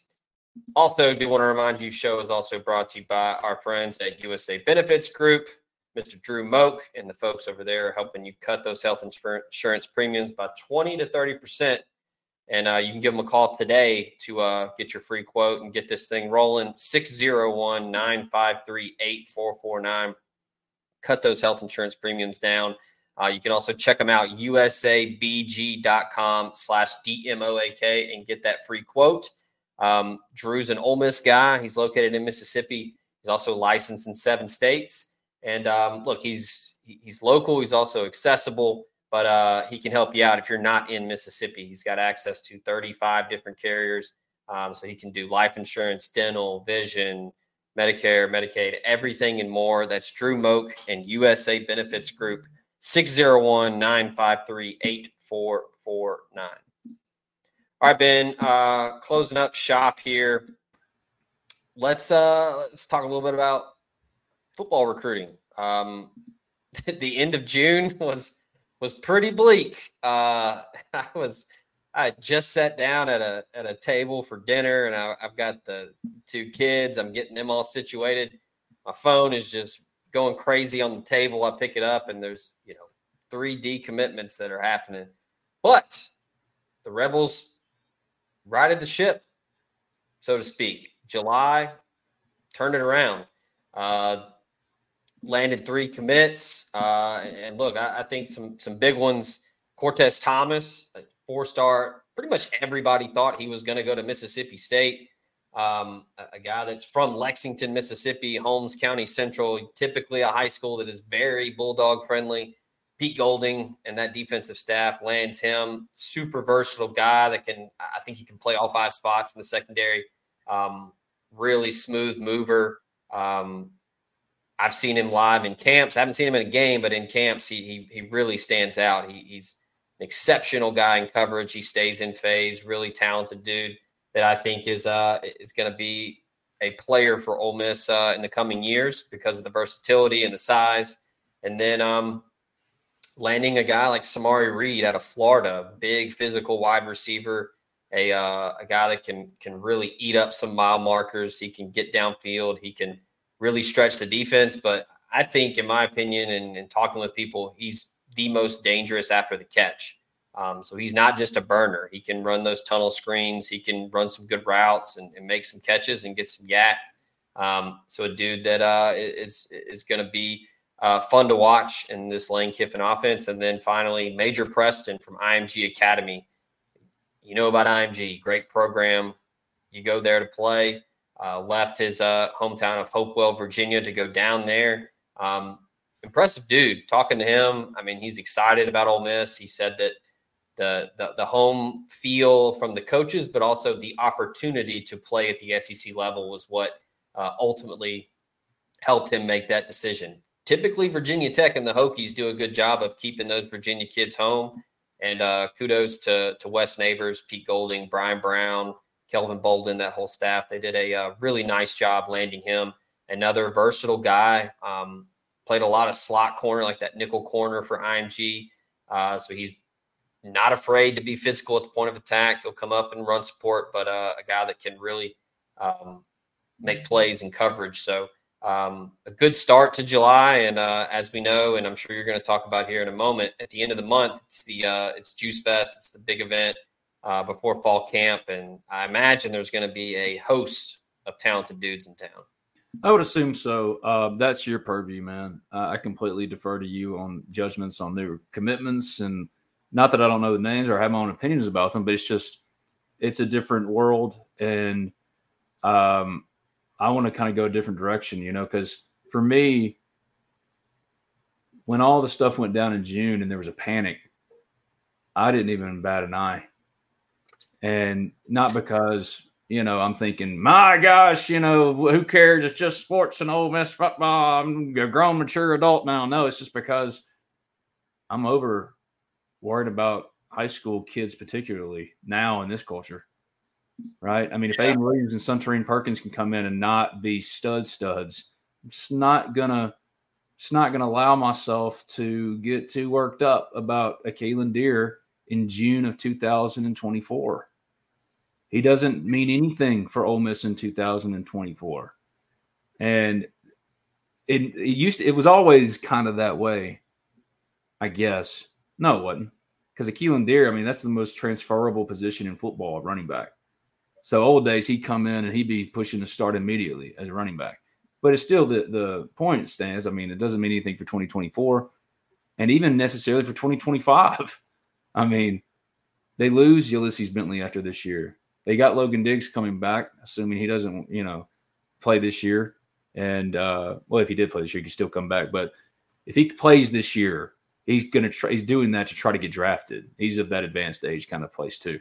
Also, do want to remind you, show is also brought to you by our friends at U S A Benefits Group, Mister Drew Moak, and the folks over there helping you cut those health insurance premiums by twenty to thirty percent. And uh, you can give them a call today to uh, get your free quote and get this thing rolling. six oh one, nine five three, eight four four nine. Cut those health insurance premiums down. Uh, you can also check them out, usabg.com slash DMOAK, and get that free quote. Um, Drew's an Ole Miss guy. He's located in Mississippi. He's also licensed in seven states. And um, look, he's he's local. He's also accessible. But uh, he can help you out if you're not in Mississippi. He's got access to thirty-five different carriers. Um, so he can do life insurance, dental, vision, Medicare, Medicaid, everything and more. That's Drew Moak and U S A Benefits Group, six oh one, nine five three, eight four four nine. All right, Ben, uh, closing up shop here. Let's, uh, let's talk a little bit about football recruiting. Um, the end of June was – was pretty bleak. Uh, I was, I just sat down at a at a table for dinner, and I, I've got the two kids. I'm getting them all situated. My phone is just going crazy on the table. I pick it up, and there's you know three decommitments that are happening. But the Rebels righted the ship, so to speak. July turned it around. Uh, landed three commits. Uh, and look, I, I think some some big ones. Cortez Thomas, a four-star. Pretty much everybody thought he was going to go to Mississippi State. Um, a, a guy that's from Lexington, Mississippi, Holmes County Central, typically a high school that is very Bulldog-friendly. Pete Golding and that defensive staff lands him. Super versatile guy that can – I think he can play all five spots in the secondary. Um, really smooth mover. Um, I've seen him live in camps. I haven't seen him in a game, but in camps, he he, he really stands out. He, he's an exceptional guy in coverage. He stays in phase, really talented dude that I think is uh is going to be a player for Ole Miss uh, in the coming years because of the versatility and the size. And then um, landing a guy like Samari Reed out of Florida, big physical wide receiver, a uh, a guy that can can really eat up some mile markers. He can get downfield. He can really stretch the defense. But I think, in my opinion, and, and talking with people, he's the most dangerous after the catch. Um, so he's not just a burner. He can run those tunnel screens. He can run some good routes and, and make some catches and get some yak. Um, so a dude that uh, is is going to be uh, fun to watch in this Lane Kiffin offense. And then finally, Major Preston from I M G Academy. You know about I M G, great program. You go there to play. Uh, left his uh, hometown of Hopewell, Virginia, to go down there. Um, impressive dude. Talking to him, I mean, he's excited about Ole Miss. He said that the, the the home feel from the coaches, but also the opportunity to play at the S E C level was what uh, ultimately helped him make that decision. Typically, Virginia Tech and the Hokies do a good job of keeping those Virginia kids home. And uh, kudos to to Wes Neighbors, Pete Golding, Brian Brown, Kelvin Bolden, that whole staff. They did a, uh really nice job landing him. Another versatile guy, um, played a lot of slot corner, like that nickel corner for I M G. Uh, so he's not afraid to be physical at the point of attack. He'll come up and run support, but uh, a guy that can really um, make plays and coverage. So um, a good start to July. And uh, as we know, and I'm sure you're going to talk about here in a moment, at the end of the month, it's the uh, it's Juice Fest. It's the big event uh, before fall camp. And I imagine there's going to be a host of talented dudes in town. I would assume so. Uh, that's your purview, man. Uh, I completely defer to you on judgments on their commitments. And not that I don't know the names or have my own opinions about them, but it's just, it's a different world. And um, I want to kind of go a different direction, you know, because for me, when all the stuff went down in June and there was a panic, I didn't even bat an eye. And not because, you know, I'm thinking, my gosh, you know, who cares? It's just sports and Ole Miss football. I'm a grown, mature adult now. No, it's just because I'm over worried about high school kids, particularly now in this culture, right? I mean, if yeah. Aiden Williams and Suntarine Perkins can come in and not be stud studs, I'm just not gonna, just not gonna allow myself to get too worked up about a Kalen Deere in June of two thousand twenty-four. He doesn't mean anything for Ole Miss in two thousand twenty-four, and it, it used to, it was always kind of that way, I guess. No, it wasn't. Because Keelan Deere, I mean, that's the most transferable position in football, running back. So old days, he'd come in and he'd be pushing to start immediately as a running back. But it's still the, the point stands. I mean, it doesn't mean anything for twenty twenty-four and even necessarily for twenty twenty-five. I mean, they lose Ulysses Bentley after this year. They got Logan Diggs coming back, assuming he doesn't, you know, play this year. And, uh, well, if he did play this year, he could still come back. But if he plays this year, he's going to try, he's doing that to try to get drafted. He's of that advanced age kind of place too.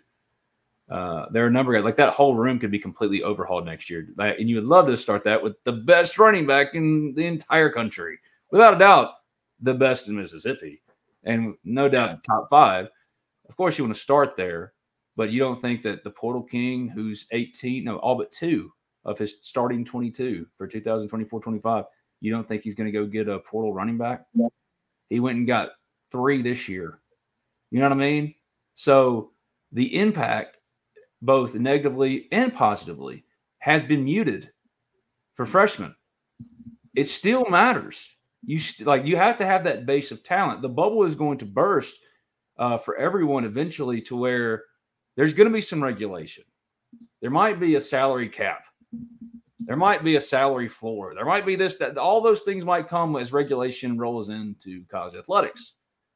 Uh, there are a number of guys, like that whole room could be completely overhauled next year. And you would love to start that with the best running back in the entire country. Without a doubt, the best in Mississippi. And no doubt top five. Of course, you want to start there, but you don't think that the Portal King, who's eighteen, no, all but two of his starting twenty-two for two thousand twenty-four twenty-five, you don't think he's going to go get a portal running back? Yeah. He went and got three this year. You know what I mean? So the impact, both negatively and positively, has been muted for freshmen. It still matters. You st- like you have to have that base of talent. The bubble is going to burst uh, for everyone eventually, to where there's going to be some regulation. There might be a salary cap. There might be a salary floor. There might be this, that. All those things might come as regulation rolls into college athletics.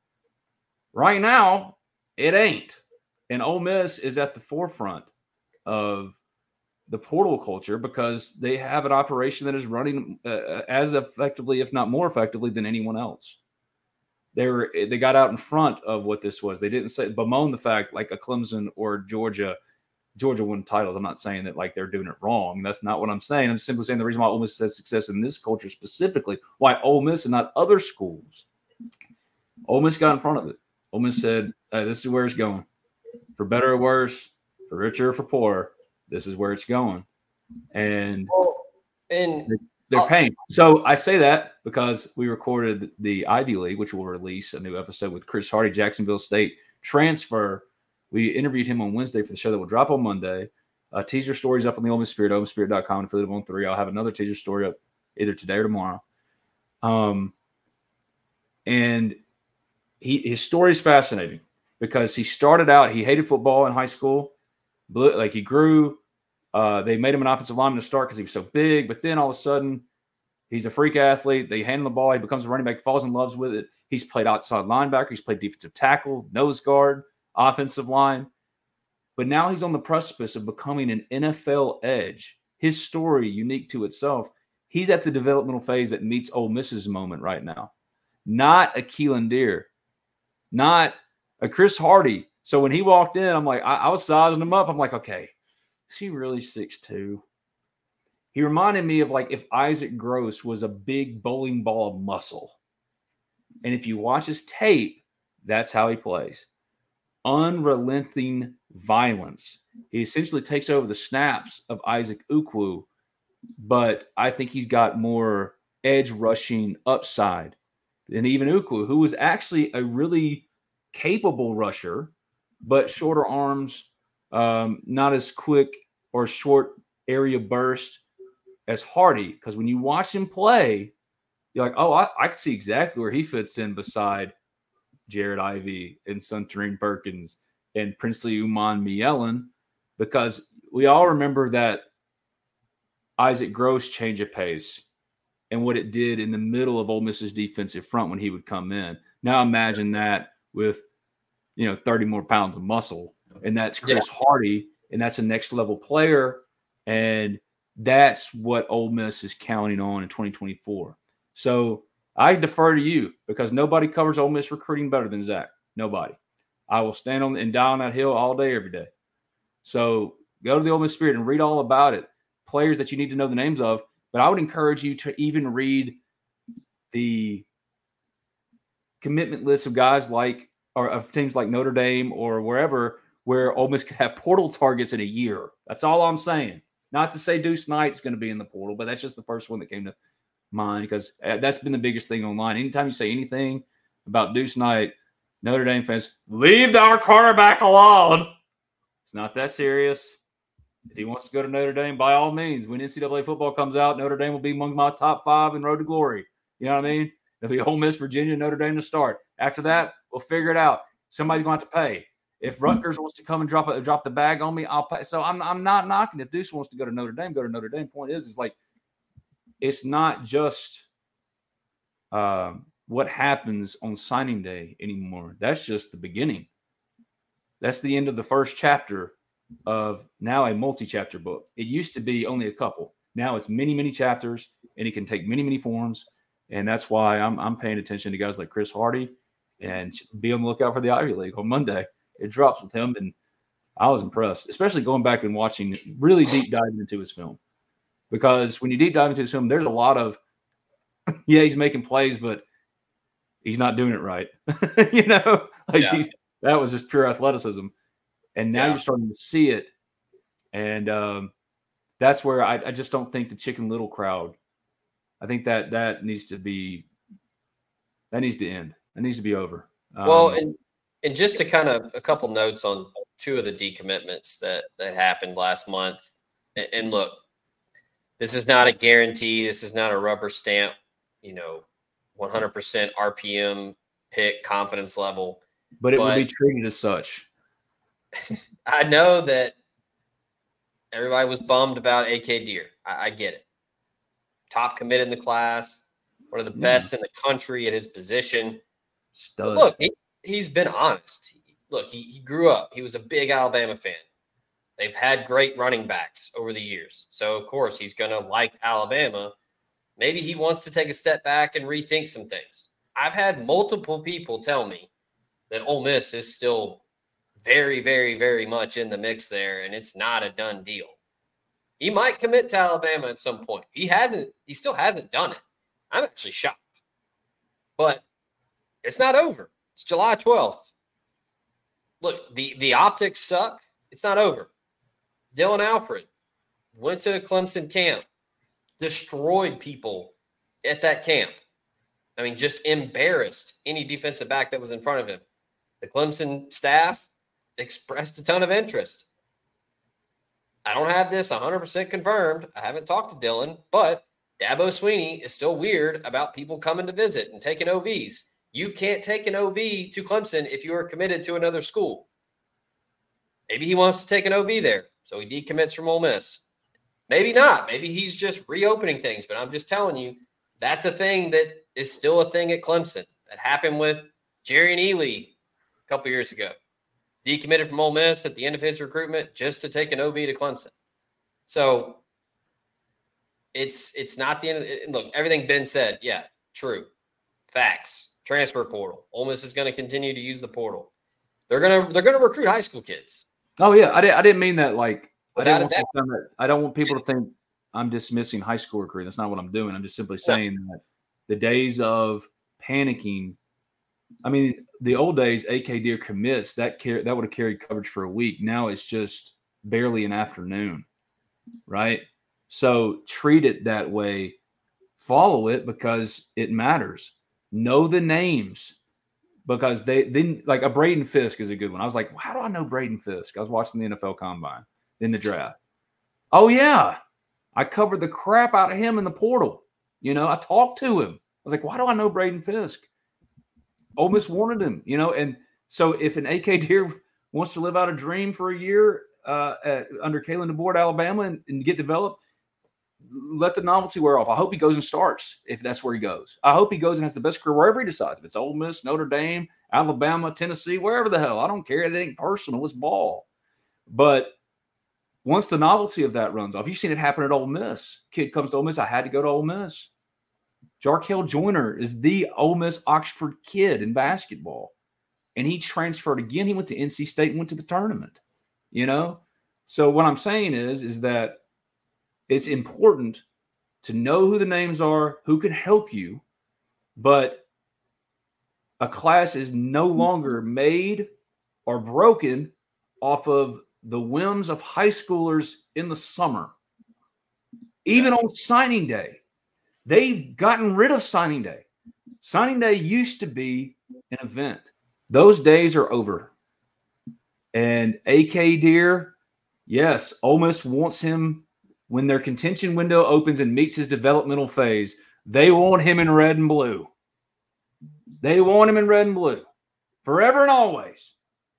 Right now, it ain't. And Ole Miss is at the forefront of the portal culture because they have an operation that is running uh, as effectively, if not more effectively, than anyone else. They were they got out in front of what this was. They didn't say bemoan the fact like a Clemson or Georgia Georgia won titles. I'm not saying that like they're doing it wrong. That's not what I'm saying. I'm simply saying the reason why Ole Miss has success in this culture specifically, why Ole Miss and not other schools. Ole Miss got in front of it. Ole Miss said, hey, this is where it's going. For better or worse, for richer or for poorer, this is where it's going. And, well, and they're paying. So I say that because we recorded the Ivy League, which will release a new episode with Chris Hardy, Jacksonville State transfer. We interviewed him on Wednesday for the show that will drop on Monday. Uh, teaser stories up on the Ole Miss Spirit, ole miss spirit dot com, and affiliate on three. I'll have another teaser story up either today or tomorrow. Um, and he his story is fascinating because he started out, he hated football in high school. Blew, like he grew. Uh, they made him an offensive lineman to start because he was so big, but then all of a sudden, he's a freak athlete. They hand him the ball. He becomes a running back, falls in love with it. He's played outside linebacker. He's played defensive tackle, nose guard, offensive line. But now he's on the precipice of becoming an N F L edge. His story, unique to itself, he's at the developmental phase that meets Ole Miss's moment right now. Not a Keelan Deere. Not a Chris Hardy. So when he walked in, I'm like, I, I was sizing him up. I'm like, okay, is he really six two? He reminded me of like if Isaac Gross was a big bowling ball of muscle. And if you watch his tape, that's how he plays. Unrelenting violence. He essentially takes over the snaps of Isaac Ukwu, but I think he's got more edge rushing upside than even Ukwu, who was actually a really capable rusher, but shorter arms, um, not as quick or short area burst as Hardy. Because when you watch him play, you're like, oh, I, I can see exactly where he fits in beside Jared Ivey and Suntarine Perkins and Princely Uman Mielen, because we all remember that Isaac Gross change of pace and what it did in the middle of Ole Miss's defensive front when he would come in. Now imagine that with, you know, thirty more pounds of muscle, and that's Chris yeah. Hardy, and that's a next level player, and that's what Ole Miss is counting on in twenty twenty-four. So I defer to you because nobody covers Ole Miss recruiting better than Zach. Nobody. I will stand on and die on that hill all day, every day. So go to the Ole Miss Spirit and read all about it. Players that you need to know the names of. But I would encourage you to even read the commitment list of guys like, or of teams like Notre Dame or wherever, where Ole Miss could have portal targets in a year. That's all I'm saying. Not to say Deuce Knight's going to be in the portal, but that's just the first one that came to mind because that's been the biggest thing online. Anytime you say anything about Deuce Knight, Notre Dame fans, leave our quarterback alone. It's not that serious. If he wants to go to Notre Dame, by all means, when N C double A football comes out, Notre Dame will be among my top five in Road to Glory. You know what I mean? It'll be Ole Miss, Virginia, Notre Dame to start. After that, we'll figure it out. Somebody's going to have to pay. If Rutgers wants to come and drop a, drop the bag on me, I'll pay. So I'm I'm not knocking. If Deuce wants to go to Notre Dame, go to Notre Dame. Point is, is like it's not just um, what happens on signing day anymore. That's just the beginning. That's the end of the first chapter of now a multi-chapter book. It used to be only a couple. Now it's many, many chapters, and it can take many, many forms. And that's why I'm I'm paying attention to guys like Chris Hardy and be on the lookout for the Ivy League on Monday. It drops with him, and I was impressed, especially going back and watching, really deep diving into his film. Because when you deep dive into his film, there's a lot of, yeah, he's making plays, but he's not doing it right. you know, like yeah. he, that was just pure athleticism. And now yeah. you're starting to see it. And um, that's where I, I just don't think the Chicken Little crowd, I think that that needs to be, that needs to end. That needs to be over. Um, well, and and just to kind of a couple notes on two of the decommitments that, that happened last month. And, and look, this is not a guarantee. This is not a rubber stamp, you know, one hundred percent R P M pick confidence level. But it but, will be treated as such. I know that everybody was bummed about A K Deere. I, I get it. Top commit in the class, one of the yeah. best in the country at his position. Stud. Look, he, he's been honest. Look, he, he grew up. He was a big Alabama fan. They've had great running backs over the years. So, of course, he's going to like Alabama. Maybe he wants to take a step back and rethink some things. I've had multiple people tell me that Ole Miss is still very, very, very much in the mix there, and it's not a done deal. He might commit to Alabama at some point. He hasn't. He still hasn't done it. I'm actually shocked. But it's not over. It's July twelfth. Look, the, the optics suck. It's not over. Dylan Alfred went to a Clemson camp, destroyed people at that camp. I mean, just embarrassed any defensive back that was in front of him. The Clemson staff expressed a ton of interest. I don't have this one hundred percent confirmed. I haven't talked to Dylan, but Dabo Swinney is still weird about people coming to visit and taking O Vs. You can't take an O V to Clemson if you are committed to another school. Maybe he wants to take an O V there, so he decommits from Ole Miss. Maybe not. Maybe he's just reopening things, but I'm just telling you, that's a thing that is still a thing at Clemson. That happened with Jerry and Ely a couple years ago. Decommitted from Ole Miss at the end of his recruitment just to take an O V to Clemson. So it's it's not the end of the – look, everything Ben said, yeah, true. Facts. Transfer portal. Ole Miss is going to continue to use the portal. They're going to they're going to recruit high school kids. Oh, yeah. I, did, I didn't mean that like I, Without didn't a want doubt. to, I don't want people to think I'm dismissing high school recruiting. That's not what I'm doing. I'm just simply saying No. that the days of panicking – I mean, the old days, A K Deer commits, that car- that would have carried coverage for a week. Now it's just barely an afternoon, right? So treat it that way. Follow it because it matters. Know the names because they then like a Braden Fisk is a good one. I was like, how do I know Braden Fisk? I was watching the N F L Combine, then the draft. Oh, yeah. I covered the crap out of him in the portal. You know, I talked to him. I was like, why do I know Braden Fisk? Ole Miss wanted him, you know, and so if an A K Deer wants to live out a dream for a year uh, at, under Kalen DeBoer at Alabama and, and get developed, let the novelty wear off. I hope he goes and starts if that's where he goes. I hope he goes and has the best career wherever he decides. If it's Ole Miss, Notre Dame, Alabama, Tennessee, wherever the hell. I don't care. It ain't personal. It's ball. But once the novelty of that runs off, you've seen it happen at Ole Miss. Kid comes to Ole Miss. I had to go to Ole Miss. Jarkel Joyner is the Ole Miss Oxford kid in basketball. And he transferred again. He went to N C State and went to the tournament, you know? So what I'm saying is, is that it's important to know who the names are, who can help you, but a class is no longer made or broken off of the whims of high schoolers in the summer. Even on signing day. They've gotten rid of signing day. Signing day used to be an event. Those days are over. And A K Deer, yes, Ole Miss wants him when their contention window opens and meets his developmental phase. They want him in red and blue. They want him in red and blue forever and always.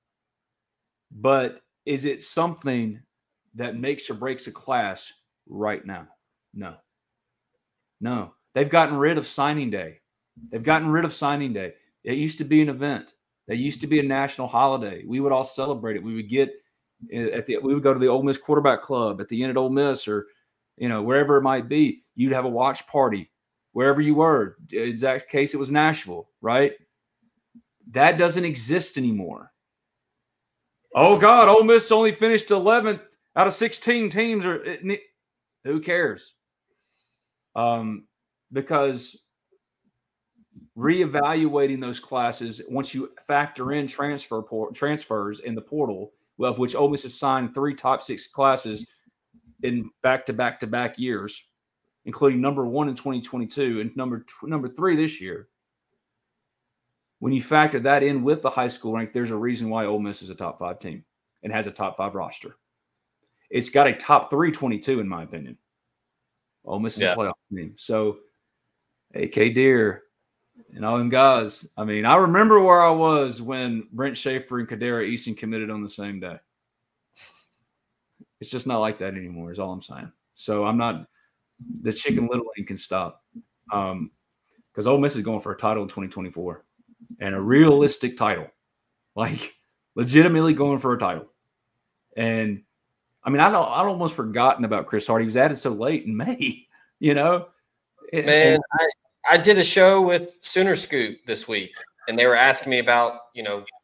But is it something that makes or breaks a class right now? No. No, they've gotten rid of signing day. They've gotten rid of signing day. It used to be an event. It used to be a national holiday. We would all celebrate it. We would get at the we would go to the Ole Miss quarterback club at the end at Ole Miss or you know wherever it might be. You'd have a watch party wherever you were. Exact case, it was Nashville, right? That doesn't exist anymore. Oh God, Ole Miss only finished eleventh out of sixteen teams. Or who cares? Um, because reevaluating those classes, once you factor in transfer port, transfers in the portal, well, of which Ole Miss has signed three top six classes in back-to-back-to-back years, including number one in twenty twenty-two and number number three this year. When you factor that in with the high school rank, there's a reason why Ole Miss is a top five team and has a top five roster. It's got a top three twenty-two, in my opinion. Ole Miss is yeah. a playoff team. So, A K Deer and all them guys. I mean, I remember where I was when Brent Schaefer and Kadera Easton committed on the same day. It's just not like that anymore is all I'm saying. So, I'm not – the Chicken Little League can stop um, because Ole Miss is going for a title in twenty twenty-four and a realistic title. Like, legitimately going for a title. And – I mean, I don't, I'd almost forgotten about Chris Hart. He was added so late in May, you know? Man, I, I did a show with Sooner Scoop this week, and they were asking me about, you know,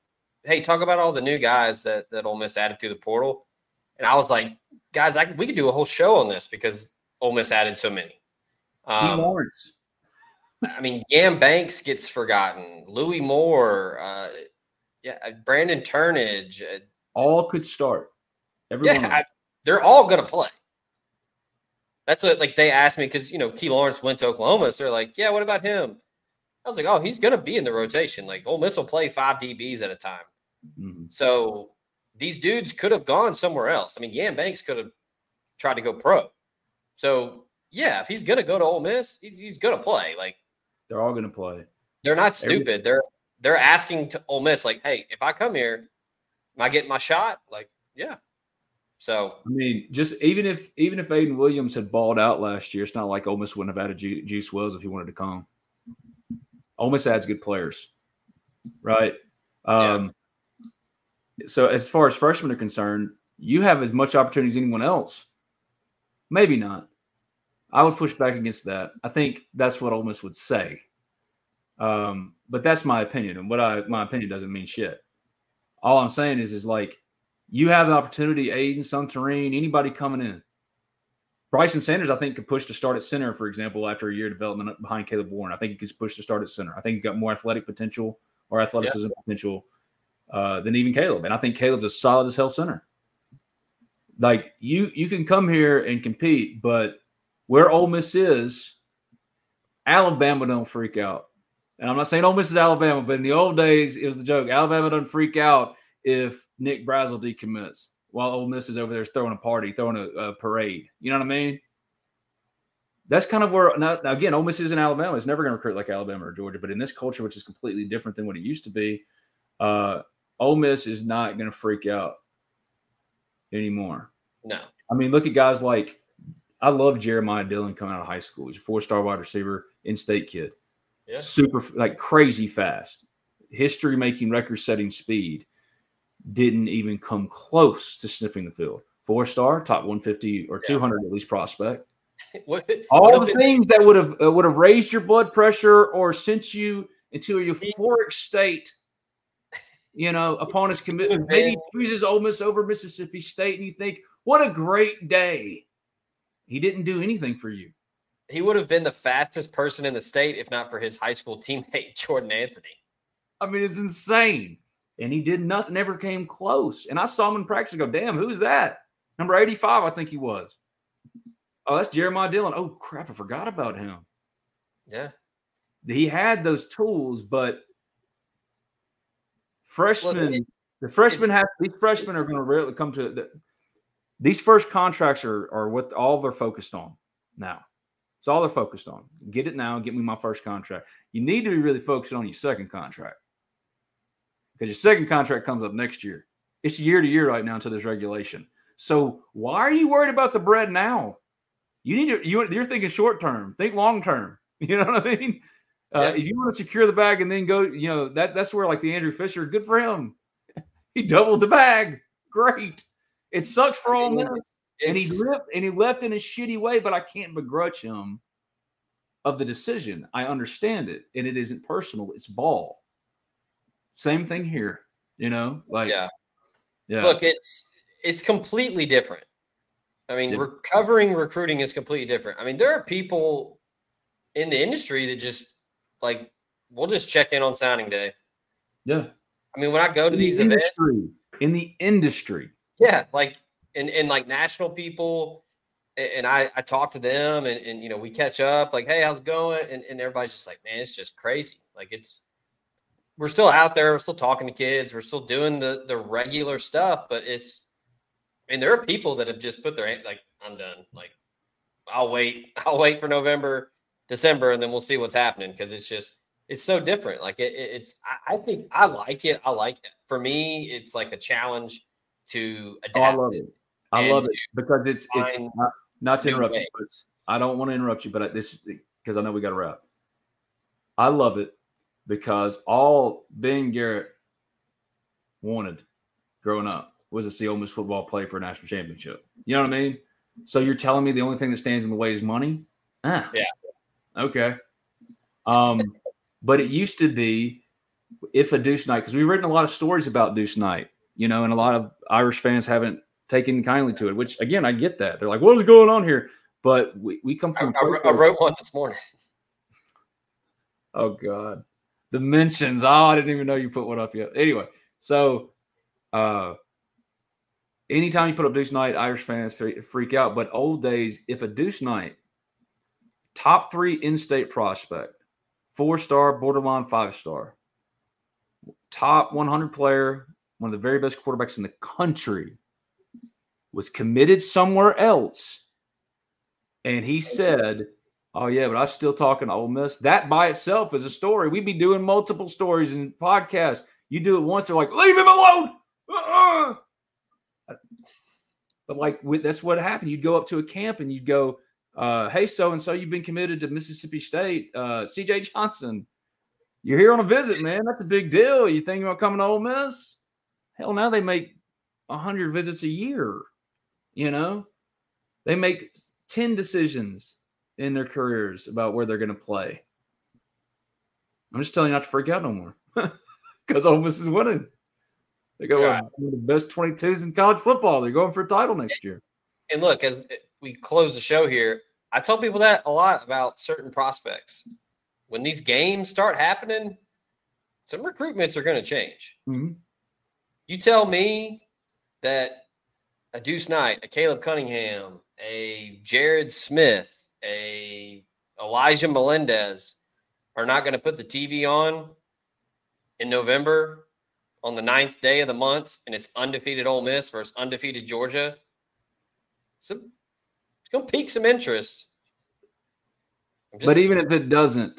hey, talk about all the new guys that, that Ole Miss added through the portal. And I was like, guys, I, we could do a whole show on this because Ole Miss added so many. Um, Lawrence. I mean, Yam Banks gets forgotten. Louis Moore, uh, yeah, Brandon Turnage. Uh, all could start. Everyone. Yeah, I, they're all going to play. That's what, like, they asked me because, you know, Key Lawrence went to Oklahoma. So they're like, yeah, what about him? I was like, oh, he's going to be in the rotation. Like, Ole Miss will play five D Bs at a time. Mm-hmm. So these dudes could have gone somewhere else. I mean, Yam Banks could have tried to go pro. So, yeah, if he's going to go to Ole Miss, he's, he's going to play. Like, they're all going to play. They're not stupid. Every- they're they're asking to Ole Miss, like, hey, if I come here, am I getting my shot? Like, yeah. So I mean, just even if even if Aiden Williams had balled out last year, it's not like Ole Miss wouldn't have added G- Juice Wells if he wanted to come. Ole Miss adds good players, right? Um, yeah. So as far as freshmen are concerned, you have as much opportunity as anyone else. Maybe not. I would push back against that. I think that's what Ole Miss would say. Um, but that's my opinion, and what I my opinion doesn't mean shit. All I'm saying is, is like you have an opportunity, Aiden, Suntarine, anybody coming in. Bryson Sanders, I think, could push to start at center, for example, after a year of development behind Caleb Warren. I think he could push to start at center. I think he's got more athletic potential or athleticism yeah. potential uh, than even Caleb. And I think Caleb's as solid as hell center. Like, you you can come here and compete, but where Ole Miss is, Alabama don't freak out. And I'm not saying Ole Miss is Alabama, but in the old days, it was the joke. Alabama doesn't freak out if Nick Brazel decommits while Ole Miss is over there throwing a party, throwing a, a parade. You know what I mean? That's kind of where now, now again, Ole Miss is in Alabama. It's never going to recruit like Alabama or Georgia, but in this culture, which is completely different than what it used to be, uh, Ole Miss is not going to freak out anymore. No. I mean, look at guys like I love Jeremiah Dillon coming out of high school. He's a four-star wide receiver, in-state kid. Yeah. Super, like crazy fast. History-making, record-setting speed. Didn't even come close to sniffing the field. Four-star, top one fifty or yeah. two hundred at least prospect. what, All what the things that would have uh, would have raised your blood pressure or sent you into a euphoric state, you know, upon his commitment. Maybe he chooses Ole Miss over Mississippi State, and you think, what a great day. He didn't do anything for you. He would have been the fastest person in the state if not for his high school teammate, Jordan Anthony. I mean, it's insane. And he did nothing, never came close. And I saw him in practice and go, damn, who's that? Number eighty-five, I think he was. Oh, that's Jeremiah Dillon. Oh, crap, I forgot about him. Yeah. He had those tools, but freshmen, well, the freshmen have, these freshmen are going to really come to the, these first contracts are, are what all they're focused on now. It's all they're focused on. Get it now, get me my first contract. You need to be really focused on your second contract. Because your second contract comes up next year. It's year to year right now until there's regulation. So why are you worried about the bread now? You need to. You, you're thinking short term. Think long term. You know what I mean? Uh, yeah. If you want to secure the bag and then go, you know that that's where like the Andrew Fisher. Good for him. He doubled the bag. Great. It sucks for Ole Miss, and he left and he left in a shitty way. But I can't begrudge him of the decision. I understand it, and it isn't personal. It's ball. Same thing here, you know, like, yeah, yeah. Look, it's, it's completely different. I mean, yeah. recovering recruiting is completely different. I mean, there are people in the industry that just like, we'll just check in on signing day. Yeah. I mean, when I go to in these the events industry, in the industry, yeah, like, and, and like national people, and I, I talk to them and, and, you know, we catch up like, hey, how's it going? And, and everybody's just like, man, it's just crazy. Like it's, we're still out there. We're still talking to kids. We're still doing the, the regular stuff, but it's, I mean, there are people that have just put their hand like, I'm done. Like, I'll wait. I'll wait for November, December, and then we'll see what's happening. Cause it's just, it's so different. Like it, it's, I, I think I like it. I like it. For me, it's like a challenge to adapt. Oh, I love it. I love it because it's, it's not, not to interrupt you, but I don't want to interrupt you, but this, because I know we got to wrap. I love it. Because all Ben Garrett wanted growing up was to see Ole Miss football play for a national championship. You know what I mean? So you're telling me the only thing that stands in the way is money? Ah, yeah. Okay. Um, but it used to be if a Deuce night, because we've written a lot of stories about Deuce night, you know, and a lot of Irish fans haven't taken kindly to it, which, again, I get that. They're like, what is going on here? But we, we come from. I, I, I wrote one this morning. Oh, God. The mentions. Oh, I didn't even know you put one up yet. Anyway, so uh, anytime you put up Deuce night, Irish fans freak out. But old days, if a Deuce night, top three in-state prospect, four-star, borderline five-star, top one hundred player, one of the very best quarterbacks in the country, was committed somewhere else, and he said, oh, yeah, but I'm still talking to Ole Miss. That by itself is a story. We'd be doing multiple stories and podcasts. You do it once, they're like, leave him alone. Uh-uh. But, like, that's what happened. You'd go up to a camp and you'd go, uh, hey, so-and-so, you've been committed to Mississippi State. Uh, C J Johnson, you're here on a visit, man. That's a big deal. You thinking about coming to Ole Miss? Hell, now they make one hundred visits a year, you know? They make ten decisions in their careers about where they're going to play. I'm just telling you not to freak out no more because Ole Miss is winning. They go yeah. one of the best twenty-twos in college football. They're going for a title next year. And look, as we close the show here, I tell people that a lot about certain prospects. When these games start happening, some recruitments are going to change. Mm-hmm. You tell me that a Deuce Knight, a Caleb Cunningham, a Jared Smith, a Elijah Melendez are not going to put the T V on in November on the ninth day of the month, and it's undefeated Ole Miss versus undefeated Georgia. So it's going to pique some interest. Just, but even if it doesn't,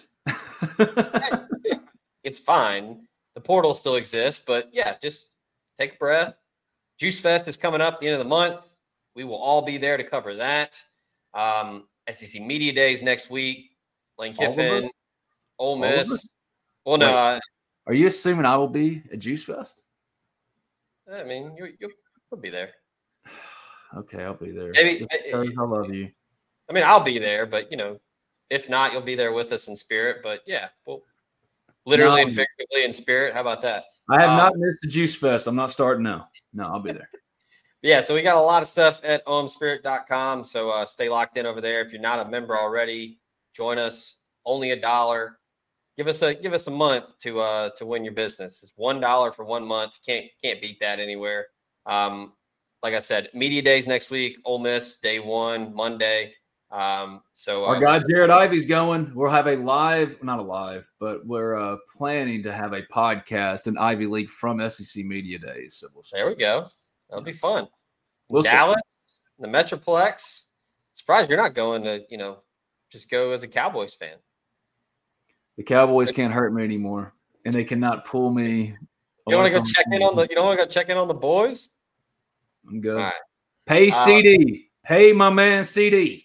it's fine. The portal still exists, but yeah, just take a breath. Juice Fest is coming up at the end of the month. We will all be there to cover that. Um, S E C Media Days next week. Lane Kiffin, Ole Miss. Well, no. Uh, Are you assuming I will be at Juice Fest? I mean, you, you'll, you'll be there. Okay, I'll be there. Maybe, I love you. I mean, I'll be there, but, you know, if not, you'll be there with us in spirit. But, yeah, well, literally no, and figuratively in spirit. How about that? I have um, not missed the Juice Fest. I'm not starting now. No, I'll be there. Yeah, so we got a lot of stuff at O M spirit dot com. So uh, stay locked in over there. If you're not a member already, join us. Only a dollar. Give us a give us a month to uh to win your business. It's one dollar for one month. Can't can't beat that anywhere. Um, like I said, media days next week. Ole Miss day one Monday. Um, so our uh, guy Jared Ivy's going. We'll have a live, not a live, but we're uh, planning to have a podcast in Ivy League from S E C Media Days. So we'll see. There we go. That'll be fun. We'll Dallas, see. The Metroplex. Surprised you're not going to, you know, just go as a Cowboys fan. The Cowboys can't hurt me anymore, and they cannot pull me. You don't want to go check in on the. You don't want to go check in on the boys. I'm good. All right. Pay uh, C D. Pay my man C D.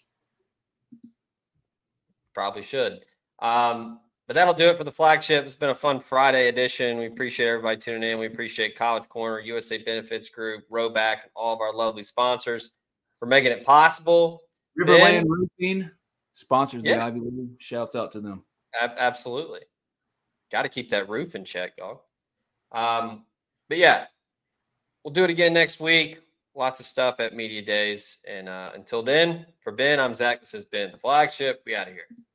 Probably should. Um, but that'll do it for the flagship. It's been a fun Friday edition. We appreciate everybody tuning in. We appreciate College Corner, U S A Benefits Group, Rowback, and all of our lovely sponsors for making it possible. Riverland Roofing sponsors yeah. the Ivy League. Shouts out to them. Ab- absolutely. Got to keep that roof in check, dog. Um, but yeah, we'll do it again next week. Lots of stuff at Media Days. And uh, until then, for Ben, I'm Zach. This has been the flagship. We out of here.